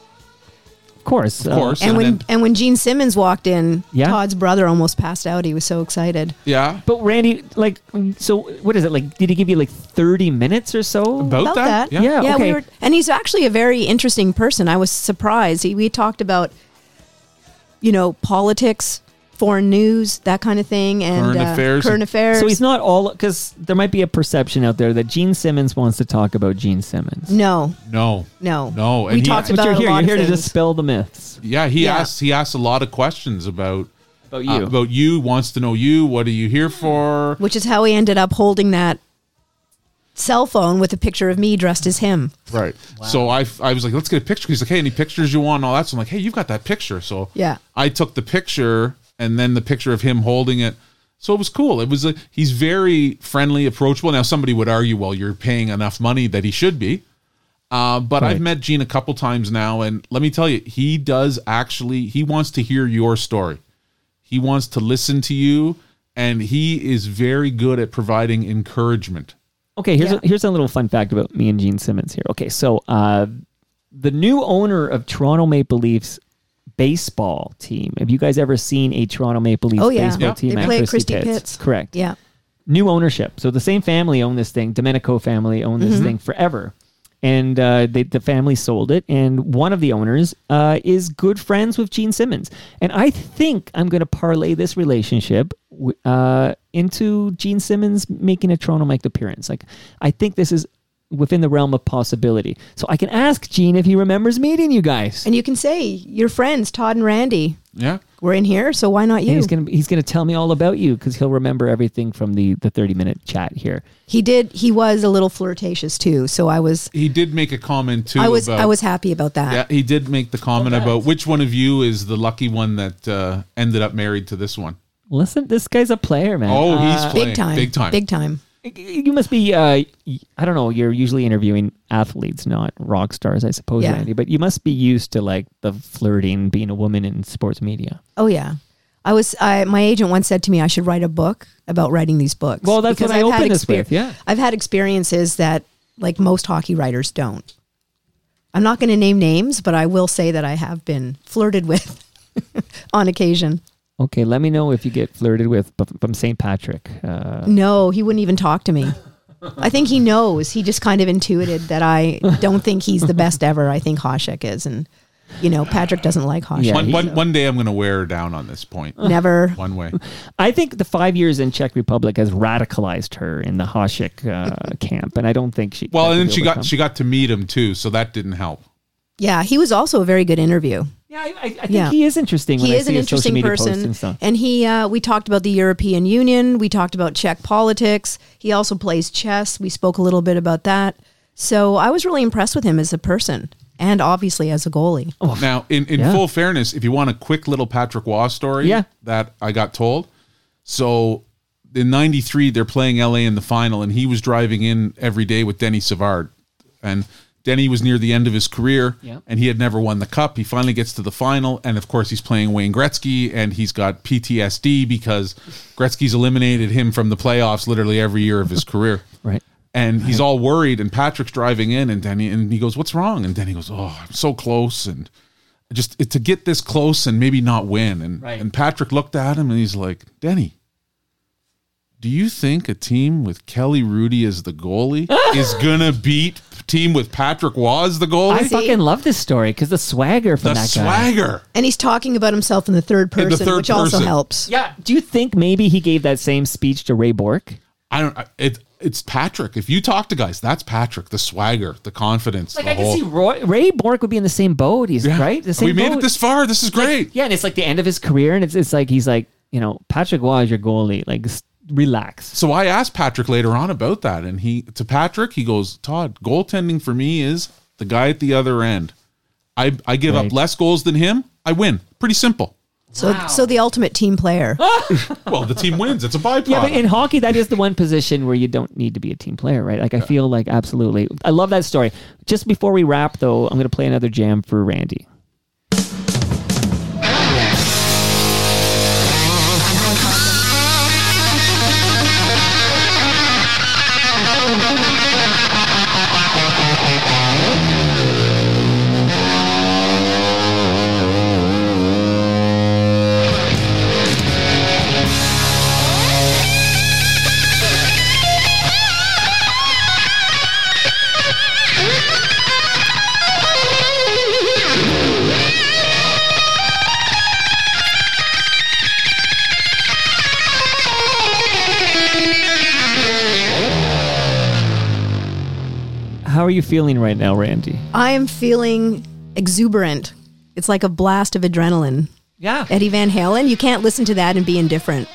Of course. Of course. And when Gene Simmons walked in, Yeah. Todd's brother almost passed out. He was so excited. Yeah. But Randy, like, so what is it? Like, did he give you like 30 minutes or so? About that? Yeah. Yeah. Yeah, okay. and he's actually a very interesting person. I was surprised. We talked about, politics, foreign news, that kind of thing, and Current affairs. So he's not all, because there might be a perception out there that Gene Simmons wants to talk about Gene Simmons. No. No. We And talked But about you're a here. lot You're of here to things. dispel the myths Yeah, he Yeah. asked a lot of questions about about you. wants to know you. What are you here for? Which is how he ended up holding that cell phone with a picture of me dressed as him. Right. So I was like, let's get a picture. He's like, hey, any pictures you want and all that. So I'm like, hey, you've got that picture. So Yeah. I took the picture and then the picture of him holding it. So it was cool. It was he's very friendly, approachable. Now somebody would argue, well, you're paying enough money that he should be. But Right. I've met Gene a couple times now, and let me tell you, he wants to hear your story. He wants to listen to you, and he is very good at providing encouragement. Okay, here's a little fun fact about me and Gene Simmons here. Okay, so the new owner of Toronto Maple Leafs baseball team. Have you guys ever seen a Toronto Maple Leafs Oh, yeah. baseball Yeah. team They at play at Christie Christie Pitts? Pitts. Correct. Yeah. New ownership. So the same family owned this thing. Domenico family owned this thing forever. And the family sold it. And one of the owners is good friends with Gene Simmons. And I think I'm going to parlay this relationship into Gene Simmons making a Toronto Mike appearance. Like, I think this is within the realm of possibility. So I can ask Gene if he remembers meeting you guys. And you can say, your friends, Todd and Randy, Yeah. were in here, so why not And you? he's gonna tell me all about you because he'll remember everything from the 30-minute chat here. He was a little flirtatious too, so He did make a comment too. I was about, happy about that. Yeah, he did make the comment about which one of you is the lucky one that ended up married to this one. Listen, this guy's a player, man. Oh, he's playing. Big time. Big time. Big time. You must be, I don't know, you're usually interviewing athletes, not rock stars, I suppose, Yeah. Randy, but you must be used to like the flirting, being a woman in sports media. Oh yeah. My agent once said to me I should write a book about writing these books. Well, that's because what I I've had opened this with, yeah. I've had experiences that like most hockey writers don't. I'm not going to name names, but I will say that I have been flirted with on occasion. Okay, let me know if you get flirted with from St. Patrick. No, he wouldn't even talk to me. I think he knows. He just kind of intuited that I don't think he's the best ever. I think Hasek is. And, Patrick doesn't like Hasek. Yeah, One day I'm going to wear her down on this point. Never. One way. I think the 5 years in Czech Republic has radicalized her in the Hasek camp, and I don't think she. Well, that and then could be overcome. she got to meet him too, so that didn't help. Yeah, he was also a very good interview. Yeah, I think he is interesting. When He I is see an his social interesting media posts person. and stuff. And we talked about the European Union. We talked about Czech politics. He also plays chess. We spoke a little bit about that. So I was really impressed with him as a person and obviously as a goalie. Now, in Yeah. full fairness, if you want a quick little Patrick Waugh story Yeah. that I got told. So in 93, they're playing LA in the final, and he was driving in every day with Denny Savard. And Denny was near the end of his career, Yeah. and he had never won the cup. He finally gets to the final, and of course, he's playing Wayne Gretzky, and he's got PTSD because Gretzky's eliminated him from the playoffs literally every year of his career. Right. And he's all worried, and Patrick's driving in, and he goes, "What's wrong?" And Denny goes, "Oh, I'm so close, and just to get this close and maybe not win." And Patrick looked at him, and he's like, "Denny, do you think a team with Kelly Rudy as the goalie is gonna beat a team with Patrick Waugh as the goalie?" I fucking love this story because the swagger from The that guy. swagger. And he's talking about himself in the third person, which also helps. Yeah. Do you think maybe he gave that same speech to Ray Bourque? I don't. It's Patrick. If you talk to guys, that's Patrick. The swagger, the confidence. Like the I can whole, see Ray Bourque would be in the same boat. He's right. The same. We made boat. it this far. This is great. Yeah, and it's like the end of his career, and it's like he's like, you know, Patrick Waugh is your goalie. Like, relax. So I asked Patrick later on about that, and he goes, "Todd, goaltending for me is the guy at the other end. I give up less goals than him. I win. Pretty simple." So the ultimate team player. Well, the team wins. It's a byproduct. Yeah, but in hockey, that is the one position where you don't need to be a team player, right? Like, I feel like absolutely. I love that story. Just before we wrap, though, I'm going to play another jam for Randy. How are you feeling right now, Randy? I am feeling exuberant. It's like a blast of adrenaline. Yeah. Eddie Van Halen, you can't listen to that and be indifferent.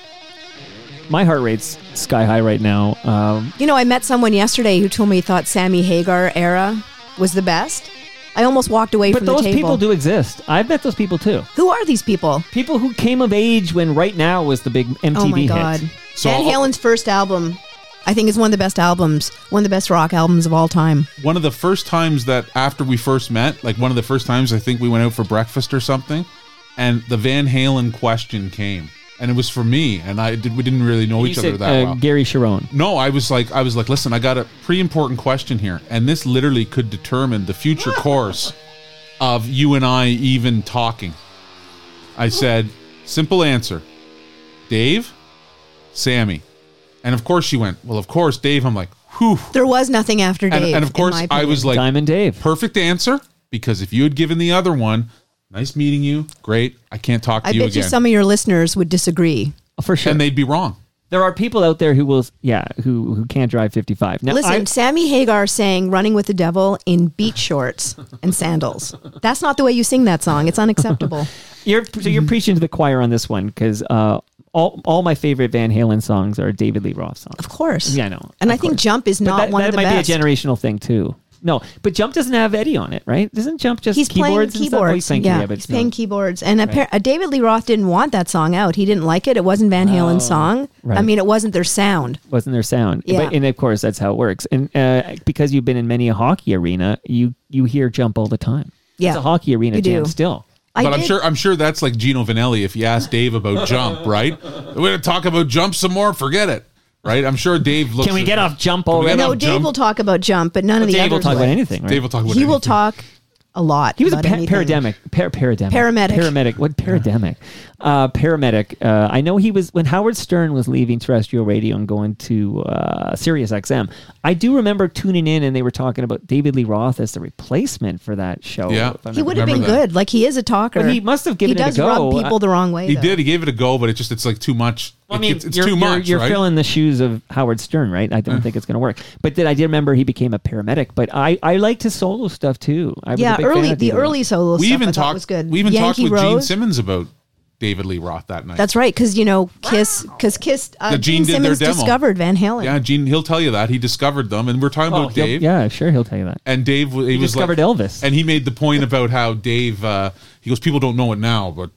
My heart rate's sky high right now. I met someone yesterday who told me he thought Sammy Hagar era was the best. I almost walked away But from the those table. people do exist. I've met those people too. Who are these people? People who came of age when Right Now was the big MTV Oh my God. hit. So Van Halen's first album, I think, is one of the best albums, one of the best rock albums of all time. One of the first times that after we first met, like one of the first times I think we went out for breakfast or something, and the Van Halen question came, and it was for me, and we didn't really know You each other said, that well. Gary Sharon. No, I was like, listen, I got a pretty important question here, and this literally could determine the future course of you and I even talking. I said, simple answer, Dave, Sammy. And of course she went, well, of course, Dave. I'm like, whew. There was nothing after Dave. And of course, in my I was opinion. like, Diamond Dave. perfect answer, because if you had given the other one, nice meeting you, great, I can't talk to I you bet again. you some of your listeners would disagree. For sure. And they'd be wrong. There are people out there who will, who can't drive 55. Now, Listen, Sammy Hagar sang Running with the Devil in beach shorts and sandals. That's not the way you sing that song. It's unacceptable. you're preaching to the choir on this one because all my favorite Van Halen songs are David Lee Roth songs. Of course. Yeah, I know. And Of I think course. Jump is But not one of the That might best. be a generational thing too. No, but Jump doesn't have Eddie on it, right? Doesn't Jump just He's playing keyboards and stuff? Oh, keyboards. he's playing, yeah, but he's playing keyboards. And Right. David Lee Roth didn't want that song out. He didn't like it. It wasn't Van Halen's song. right. I mean, it wasn't their sound. wasn't their sound. Yeah. But, and of course, that's how it works. And because you've been in many a hockey arena, you hear Jump all the time. Yeah, It's a hockey arena you jam do. still. But I'm sure that's like Gino Vanelli. If you ask Dave about Jump, right? We're going to talk about Jump some more. Forget it, right? I'm sure Dave looks. Can we get off Jump we already? get No, off Dave Jump? will talk about Jump, but none of the Dave will others talk about will. anything, right? Dave will talk about He will anything. talk a lot. He was a about anything. paramedic. Paramedic. What paramedic? Paramedic. I know he was when Howard Stern was leaving terrestrial radio and going to Sirius XM. I do remember tuning in and they were talking about David Lee Roth as the replacement for that show. Yeah. if I'm He not- would have been Remember that. good. Like, he is a talker. But he must have given he it a does go. rub people the wrong way. He though. did. He gave it a go, but it's like too much. I mean, it's you're, too much. You're right? filling the shoes of Howard Stern, right? I don't think it's going to work. But I did remember he became a paramedic. But I liked his solo stuff too. I was a Yeah, big fan early of the David. early solo We stuff even I thought talked. was good. We even talked Yankee with Gene Rose. Simmons about David Lee Roth that night. That's right, because Kiss, Gene Gene did their Simmons demo. discovered Van Halen. Yeah, Gene. He'll tell you that he discovered them, and we're talking Oh, about Dave. yeah, sure, he'll tell you that. And Dave, he was discovered like, Elvis. and he made the point about how Dave. He goes, people don't know it now, but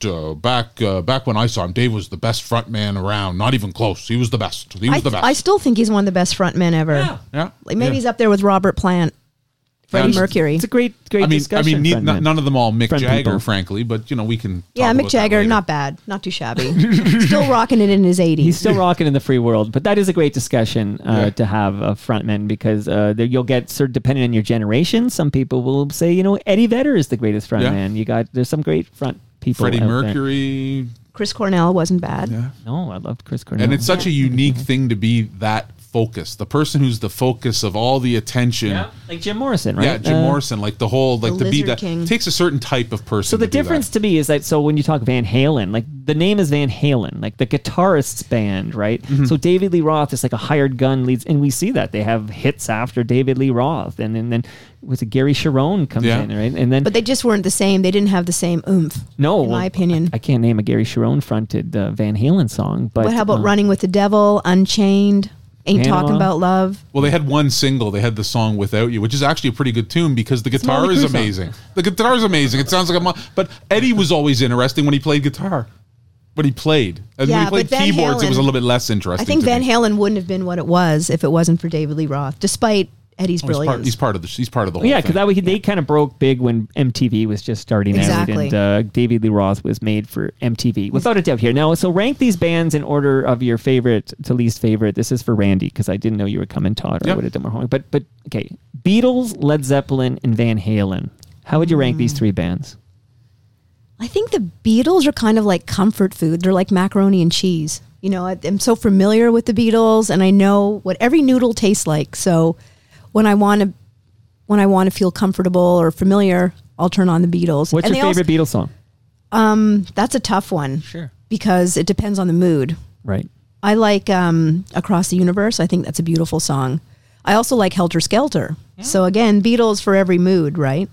back when I saw him, Dave was the best front man around. Not even close. He was the best. He was the best. I still think he's one of the best front men ever. yeah. Like maybe Yeah. he's up there with Robert Plant. Freddie Mercury. It's a great discussion. None of them all Mick Friend Jagger, people. frankly, but we can. Yeah, talk Mick about that Jagger, later. not bad, not too shabby. Still rocking it in his 80s. He's still rocking in the free world, but that is a great discussion to have a frontman because you'll get sort of depending on your generation. Some people will say, Eddie Vedder is the greatest frontman. There's some great front people. Freddie out there. Mercury. Chris Cornell wasn't bad. Yeah. No, I loved Chris Cornell. And it's such a unique thing to be that focused. The person who's the focus of all the attention. like Jim Morrison, right? Yeah, Jim Morrison, like the whole, like The to be Lizard that King. takes a certain type of person. So the to do difference that. to me is that when you talk Van Halen, like the name is Van Halen, like the guitarist's band, right? Mm-hmm. So David Lee Roth is like a hired gun leads, and we see that they have hits after David Lee Roth, and then was it Gary Sharon comes Yeah. in, right? And then But they just weren't the same. They didn't have the same oomph. no, in my opinion. I can't name a Gary Sharon fronted Van Halen song, but But how about Running with the Devil, Unchained, Ain't Panama? Talking About Love? Well, they had one single. They had the song "Without You," which is actually a pretty good tune because the guitar Motley is Crue song. amazing. The guitar is amazing. It sounds like but Eddie was always interesting when he played guitar. When he played, and Yeah, when he played but Van keyboards, it was a Halen- little bit less interesting. I think to Van me. Halen wouldn't have been what it was if it wasn't for David Lee Roth, despite Eddie's brilliance. He's part of the. He's part of the whole. yeah, thing. because they kind of broke big when MTV was just starting Exactly. out, and David Lee Roth was made for MTV, without a doubt. Here now, so rank these bands in order of your favorite to least favorite. This is for Randy because I didn't know you were coming, Todd. Or I Yep. would have done more homework. But okay, Beatles, Led Zeppelin, and Van Halen. How would you rank these three bands? I think the Beatles are kind of like comfort food. They're like macaroni and cheese. I'm so familiar with the Beatles, and I know what every noodle tastes like. So when I want to feel comfortable or familiar, I'll turn on the Beatles. What's And your they favorite Beatles song? That's a tough one. Sure. Because it depends on the mood. Right. I like Across the Universe. I think that's a beautiful song. I also like Helter Skelter. So again, Beatles for every mood, right?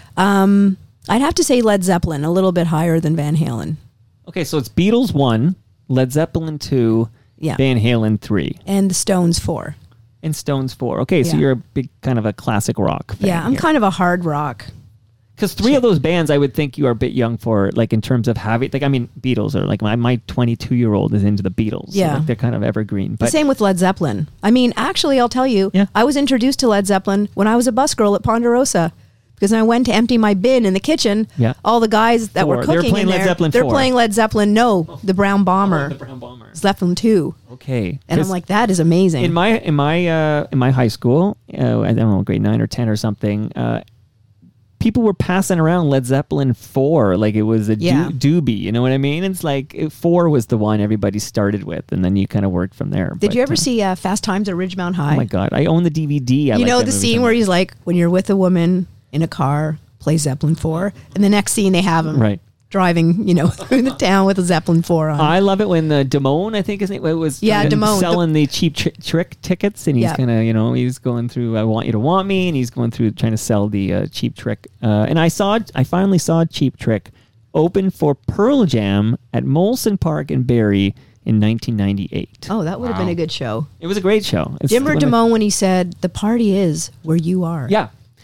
I'd have to say Led Zeppelin, a little bit higher than Van Halen. Okay, so it's Beatles 1, Led Zeppelin 2, Yeah. Van Halen 3, And the Stones 4. and Stones 4. Okay, so Yeah. you're a big kind of a classic rock fan. Yeah, I'm kind of a hard rock. Because three of those bands I would think you are a bit young for, like in terms of having, like, I mean, Beatles are like, my 22-year-old is into the Beatles. So, Yeah. like, they're kind of evergreen. The But same with Led Zeppelin. I mean, actually, I'll tell you, Yeah. I was introduced to Led Zeppelin when I was a busgirl at Ponderosa. Because I went to empty my bin in the kitchen. Yeah. All the guys that were Four. They were cooking playing in Led there, Zeppelin they're 4. playing Led Zeppelin. No, the Brown Bomber, the Brown Bomber. Zeppelin 2, Okay. and I'm 'Cause like, that is amazing. in my high school, I don't know, grade 9 or 10 or something, people were passing around Led Zeppelin 4 like it was a Yeah. doobie. You know what I mean? It's like 4 was the one everybody started with, and then you kind of worked from there. Did But, you ever see Fast Times at Ridgemount High? Oh my God, I own the DVD. I You like know that the movie scene so where much. he's like, when you're with a woman in a car, play Zeppelin 4, and the next scene they have him Right. driving, through the town with a Zeppelin 4 on. I love it when Damone, I think his name, it was Yeah, Damone. selling the cheap trick tickets, and he's Yeah. kind of, he's going through "I Want You to Want Me," and he's going through trying to sell the Cheap Trick. And I finally saw Cheap Trick open for Pearl Jam at Molson Park in Barrie in 1998. Oh, that would have been a good show. It was a great show. It's Jimmer one of- Damone when he said, "The party is where you are." Yeah.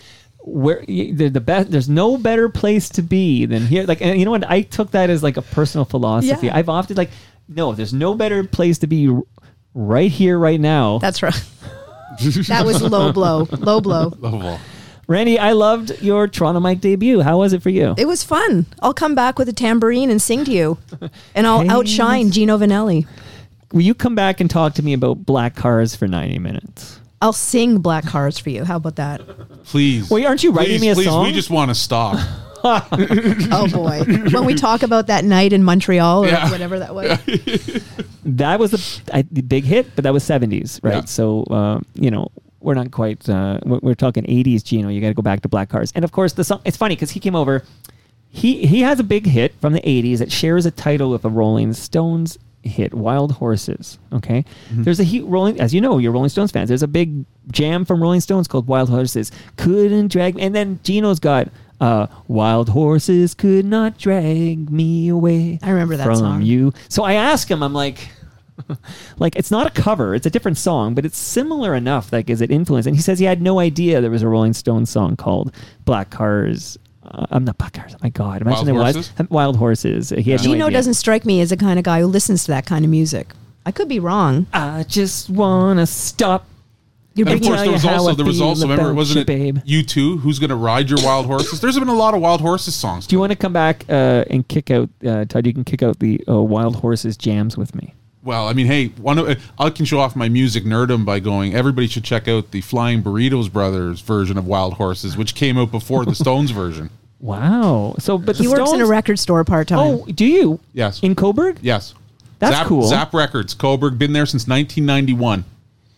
The best. There's no better place to be than here. Like, and you know what? I took that as like a personal philosophy. Yeah. I've often no. There's no better place to be right here, right now. That's right. That was low blow. Low blow. Lovable. Randy, I loved your Toronto Mike debut. How was it for you? It was fun. I'll come back with a tambourine and sing to you, and I'll Hey. outshine Gino Vanelli. Will you come back and talk to me about Black Cars for 90 minutes? I'll sing Black Cars for you. How about that? Please. Well, aren't you writing me a please, song? We just want to stop. Oh boy, when we talk about that night in Montreal or Yeah. whatever that was. That was the big hit, but that was 70s, right? Yeah. So, we're not quite, we're talking 80s, Gino. You got to go back to Black Cars. And of course, the song, it's funny because he came over. He has a big hit from the 80s that shares a title with a Rolling Stones hit, Wild Horses. Okay. There's a Rolling, as you know, you're Rolling Stones fans. There's a big jam from Rolling Stones called Wild Horses. Couldn't drag me. And then Gino's got, Wild Horses could not drag me away. I remember that from song. you. So I asked him, I'm like, it's not a cover, it's a different song, but it's similar enough. Like, is it influenced? And he says he had no idea there was a Rolling Stones song called Black Cars. I'm not Black Cars. Oh my God, imagine Wild it Horses? was Wild Horses. He had no Gino idea. doesn't strike me as the kind of guy who listens to that kind of music. I could be wrong. I just wanna stop You're And of bringing course, there was Tell you how I also, feel remember, about wasn't you, it babe. U2, Who's Gonna Ride Your Wild Horses? There's been a lot of Wild Horses songs. Do you want to come back and kick out, Todd? You can kick out the Wild Horses jams with me. Well, I mean, hey, I can show off my music nerdum by going, everybody should check out the Flying Burritos Brothers version of Wild Horses, which came out before the Stones version. Wow. So, but He the works in a Stones- record store part time. Oh, do you? Yes. In Coburg? Yes. That's cool. Zap Records, Coburg, been there since 1991.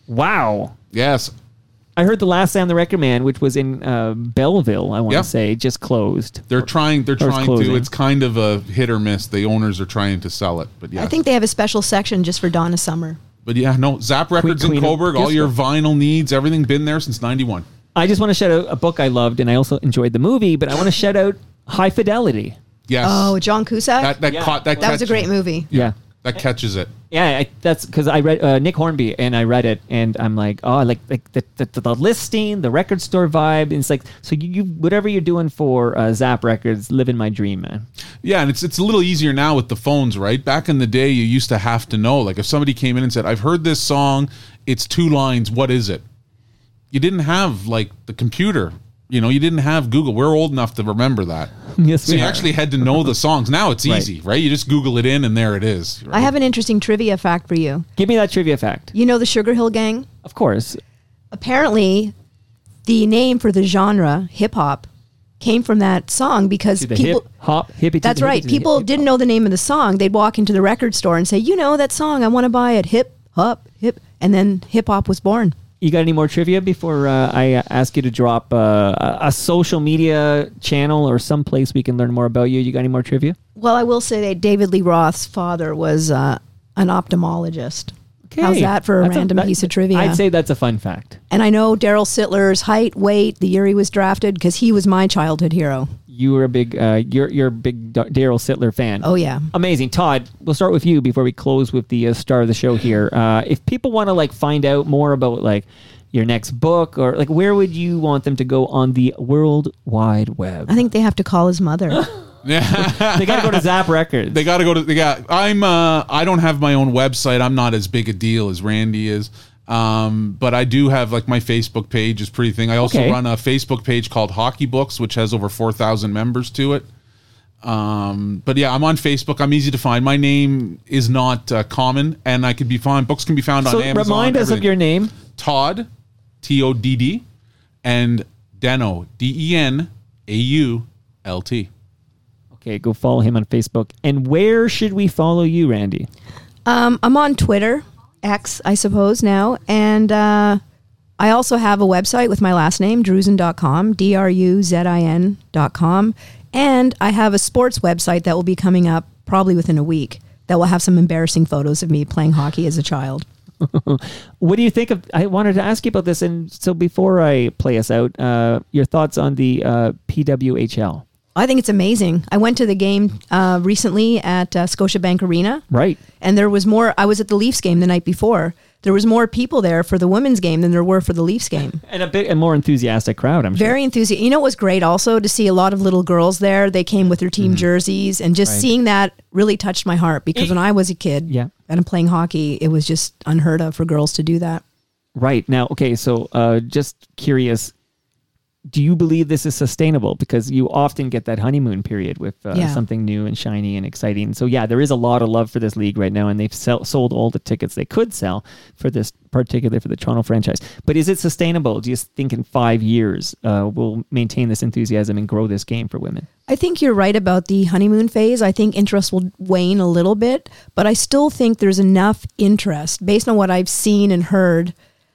Wow. Yes. I heard the last Sam the Record Man, which was in Belleville, I want Yep. to say, just closed. They're trying closing. to. It's kind of a hit or miss. The owners are trying to sell it, but yeah. I think they have a special section just for Donna Summer. But yeah, no. Zap Records Queen in of Coburg. All Disco. your vinyl needs, everything been there since '91. I just want to shout out a book I loved, and I also enjoyed the movie, but I want to shout out High Fidelity. Yes. Oh, John Cusack? that Yeah. caught that was a catches great it. movie. Yeah. That catches it. Yeah, that's because I read Nick Hornby, and I read it, and I'm like, oh, like the listing, the record store vibe. And it's like, so you whatever you're doing for Zap Records, living my dream, man. Yeah, and it's a little easier now with the phones, right? Back in the day, you used to have to know. Like if somebody came in and said, "I've heard this song. It's 2 lines. What is it?" You didn't have like the computer. You know, you didn't have Google. We're old enough to remember that. Yes, So we you are. actually had to know the songs. Now it's easy, right? You just Google it in and there it is. Right? I have an interesting trivia fact for you. Give me that trivia fact. You know the Sugar Hill Gang? Of course. Apparently, the name for the genre, hip hop, came from that song because To the people. hip hop hippie. to That's the right. hippie to the People hip didn't know the name of the song. They'd walk into the record store and say, "You know that song? I want to buy it. Hip hop, hip." And then hip hop was born. You got any more trivia before I ask you to drop a social media channel or some place we can learn more about you? You got any more trivia? Well, I will say that David Lee Roth's father was an ophthalmologist. Okay. How's that for a That's random piece of trivia? I'd say that's a fun fact. And I know Daryl Sittler's height, weight, the year he was drafted, because he was my childhood hero. You were a big, you're a big Daryl Sittler fan. Oh, yeah. Amazing. Todd, we'll start with you before we close with the star of the show here. If people want to like find out more about like your next book or like where would you want them to go on the World Wide Web? I think they have to call his mother. They got to go to Zap Records. They got to go to. I don't have my own website. I'm not as big a deal as Randy is. But I do have like my Facebook page is pretty thing. I also Okay. run a Facebook page called Hockey Books, which has over 4,000 members to it. But yeah, I'm on Facebook. I'm easy to find. My name is not common, and I could be found. Books can be found So on Amazon. remind us of everything. your name. Todd, Todd, and Deno, Denault. Okay, go follow him on Facebook. And where should we follow you, Randy? I'm on Twitter, X, I suppose now. And I also have a website with my last name, druzin.com, druzin.com. And I have a sports website that will be coming up probably within a week that will have some embarrassing photos of me playing hockey as a child. What do you think of? I wanted to ask you about this, and so before I play us out, your thoughts on the PWHL? I think it's amazing. I went to the game recently at Scotiabank Arena. Right. And there was more. I was at the Leafs game the night before. There was more people there for the women's game than there were for the Leafs game. And a more enthusiastic crowd, I'm sure. Very enthusiastic. You know, it was great also to see a lot of little girls there. They came with their team jerseys, and just Right. seeing that really touched my heart because when I was a kid Yeah. and I'm playing hockey, it was just unheard of for girls to do that. Right. Now, okay, so just curious, do you believe this is sustainable? Because you often get that honeymoon period with Yeah. something new and shiny and exciting. So, yeah, there is a lot of love for this league right now, and they've sold all the tickets they could sell for this, particularly for the Toronto franchise. But is it sustainable? Do you think in 5 years we'll maintain this enthusiasm and grow this game for women? I think you're right about the honeymoon phase. I think interest will wane a little bit, but I still think there's enough interest based on what I've seen and heard,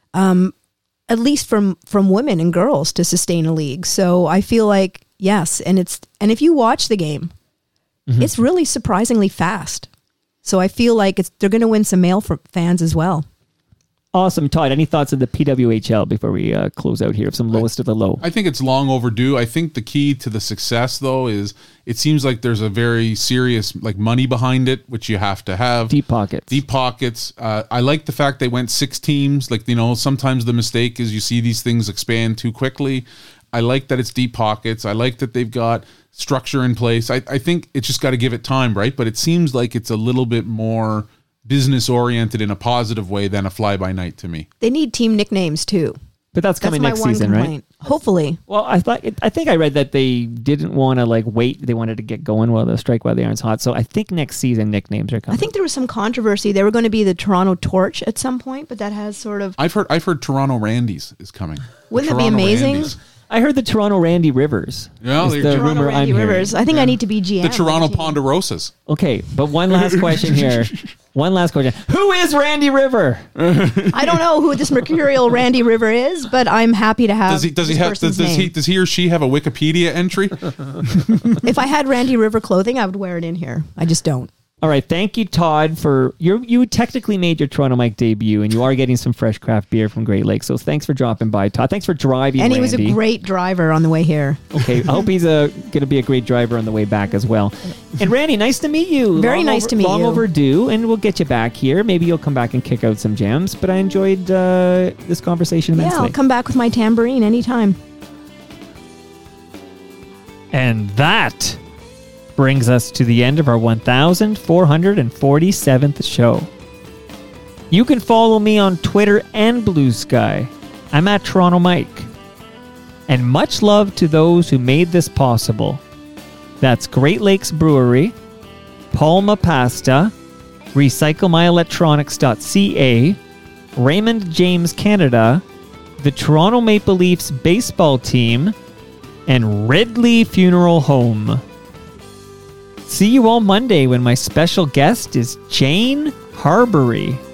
at least from women and girls, to sustain a league. So I feel like yes, and if you watch the game, it's really surprisingly fast. So I feel like they're going to win some male fans as well. Awesome. Todd, any thoughts on the PWHL before we close out here? Some lowest of the low. I think it's long overdue. I think the key to the success, though, is it seems like there's a very serious like money behind it, which you have to have. Deep pockets. Deep pockets. I like the fact they went 6 teams. Like, you know, sometimes the mistake is you see these things expand too quickly. I like that it's deep pockets. I like that they've got structure in place. I think it's just got to give it time, right? But it seems like it's a little bit more business oriented in a positive way than a fly by night to me. They need team nicknames too. But that's coming my next one season, complaint. right? Hopefully. Well, I think I read that they didn't want to wait. They wanted to get going while the strike while the iron's hot. So I think next season nicknames are coming. I think there was some controversy. They were going to be the Toronto Torch at some point, but that has sort of. I've heard Toronto Randies is coming. Wouldn't that be Toronto amazing? Randies. I heard the Toronto Randy Rivers. Yeah, is the the Toronto rumor Randy I'm hearing. Rivers. I think I need to be GM. The Toronto of the team. Ponderosas. Okay, but one last question here. One last question. Who is Randy River? I don't know who this mercurial Randy River is, but I'm happy to have. Does he or she have a Wikipedia entry? If I had Randy River clothing, I would wear it in here. I just don't. All right, thank you, Todd, for you technically made your Toronto Mike debut, and you are getting some fresh craft beer from Great Lakes. So thanks for dropping by, Todd. Thanks for driving, And he Randy. was a great driver on the way here. Okay, I hope he's going to be a great driver on the way back as well. And Randy, nice to meet you. Very nice to meet long you. Long overdue, and we'll get you back here. Maybe you'll come back and kick out some jams. But I enjoyed this conversation immensely. Yeah, I'll come back with my tambourine anytime. And that brings us to the end of our 1447th show. You can follow me on Twitter and Blue Sky. I'm at Toronto Mike. And much love to those who made this possible. That's Great Lakes Brewery, Palma Pasta, RecycleMyElectronics.ca, Raymond James Canada, the Toronto Maple Leafs baseball team, and Ridley Funeral Home. See you all Monday when my special guest is Jane Harbury.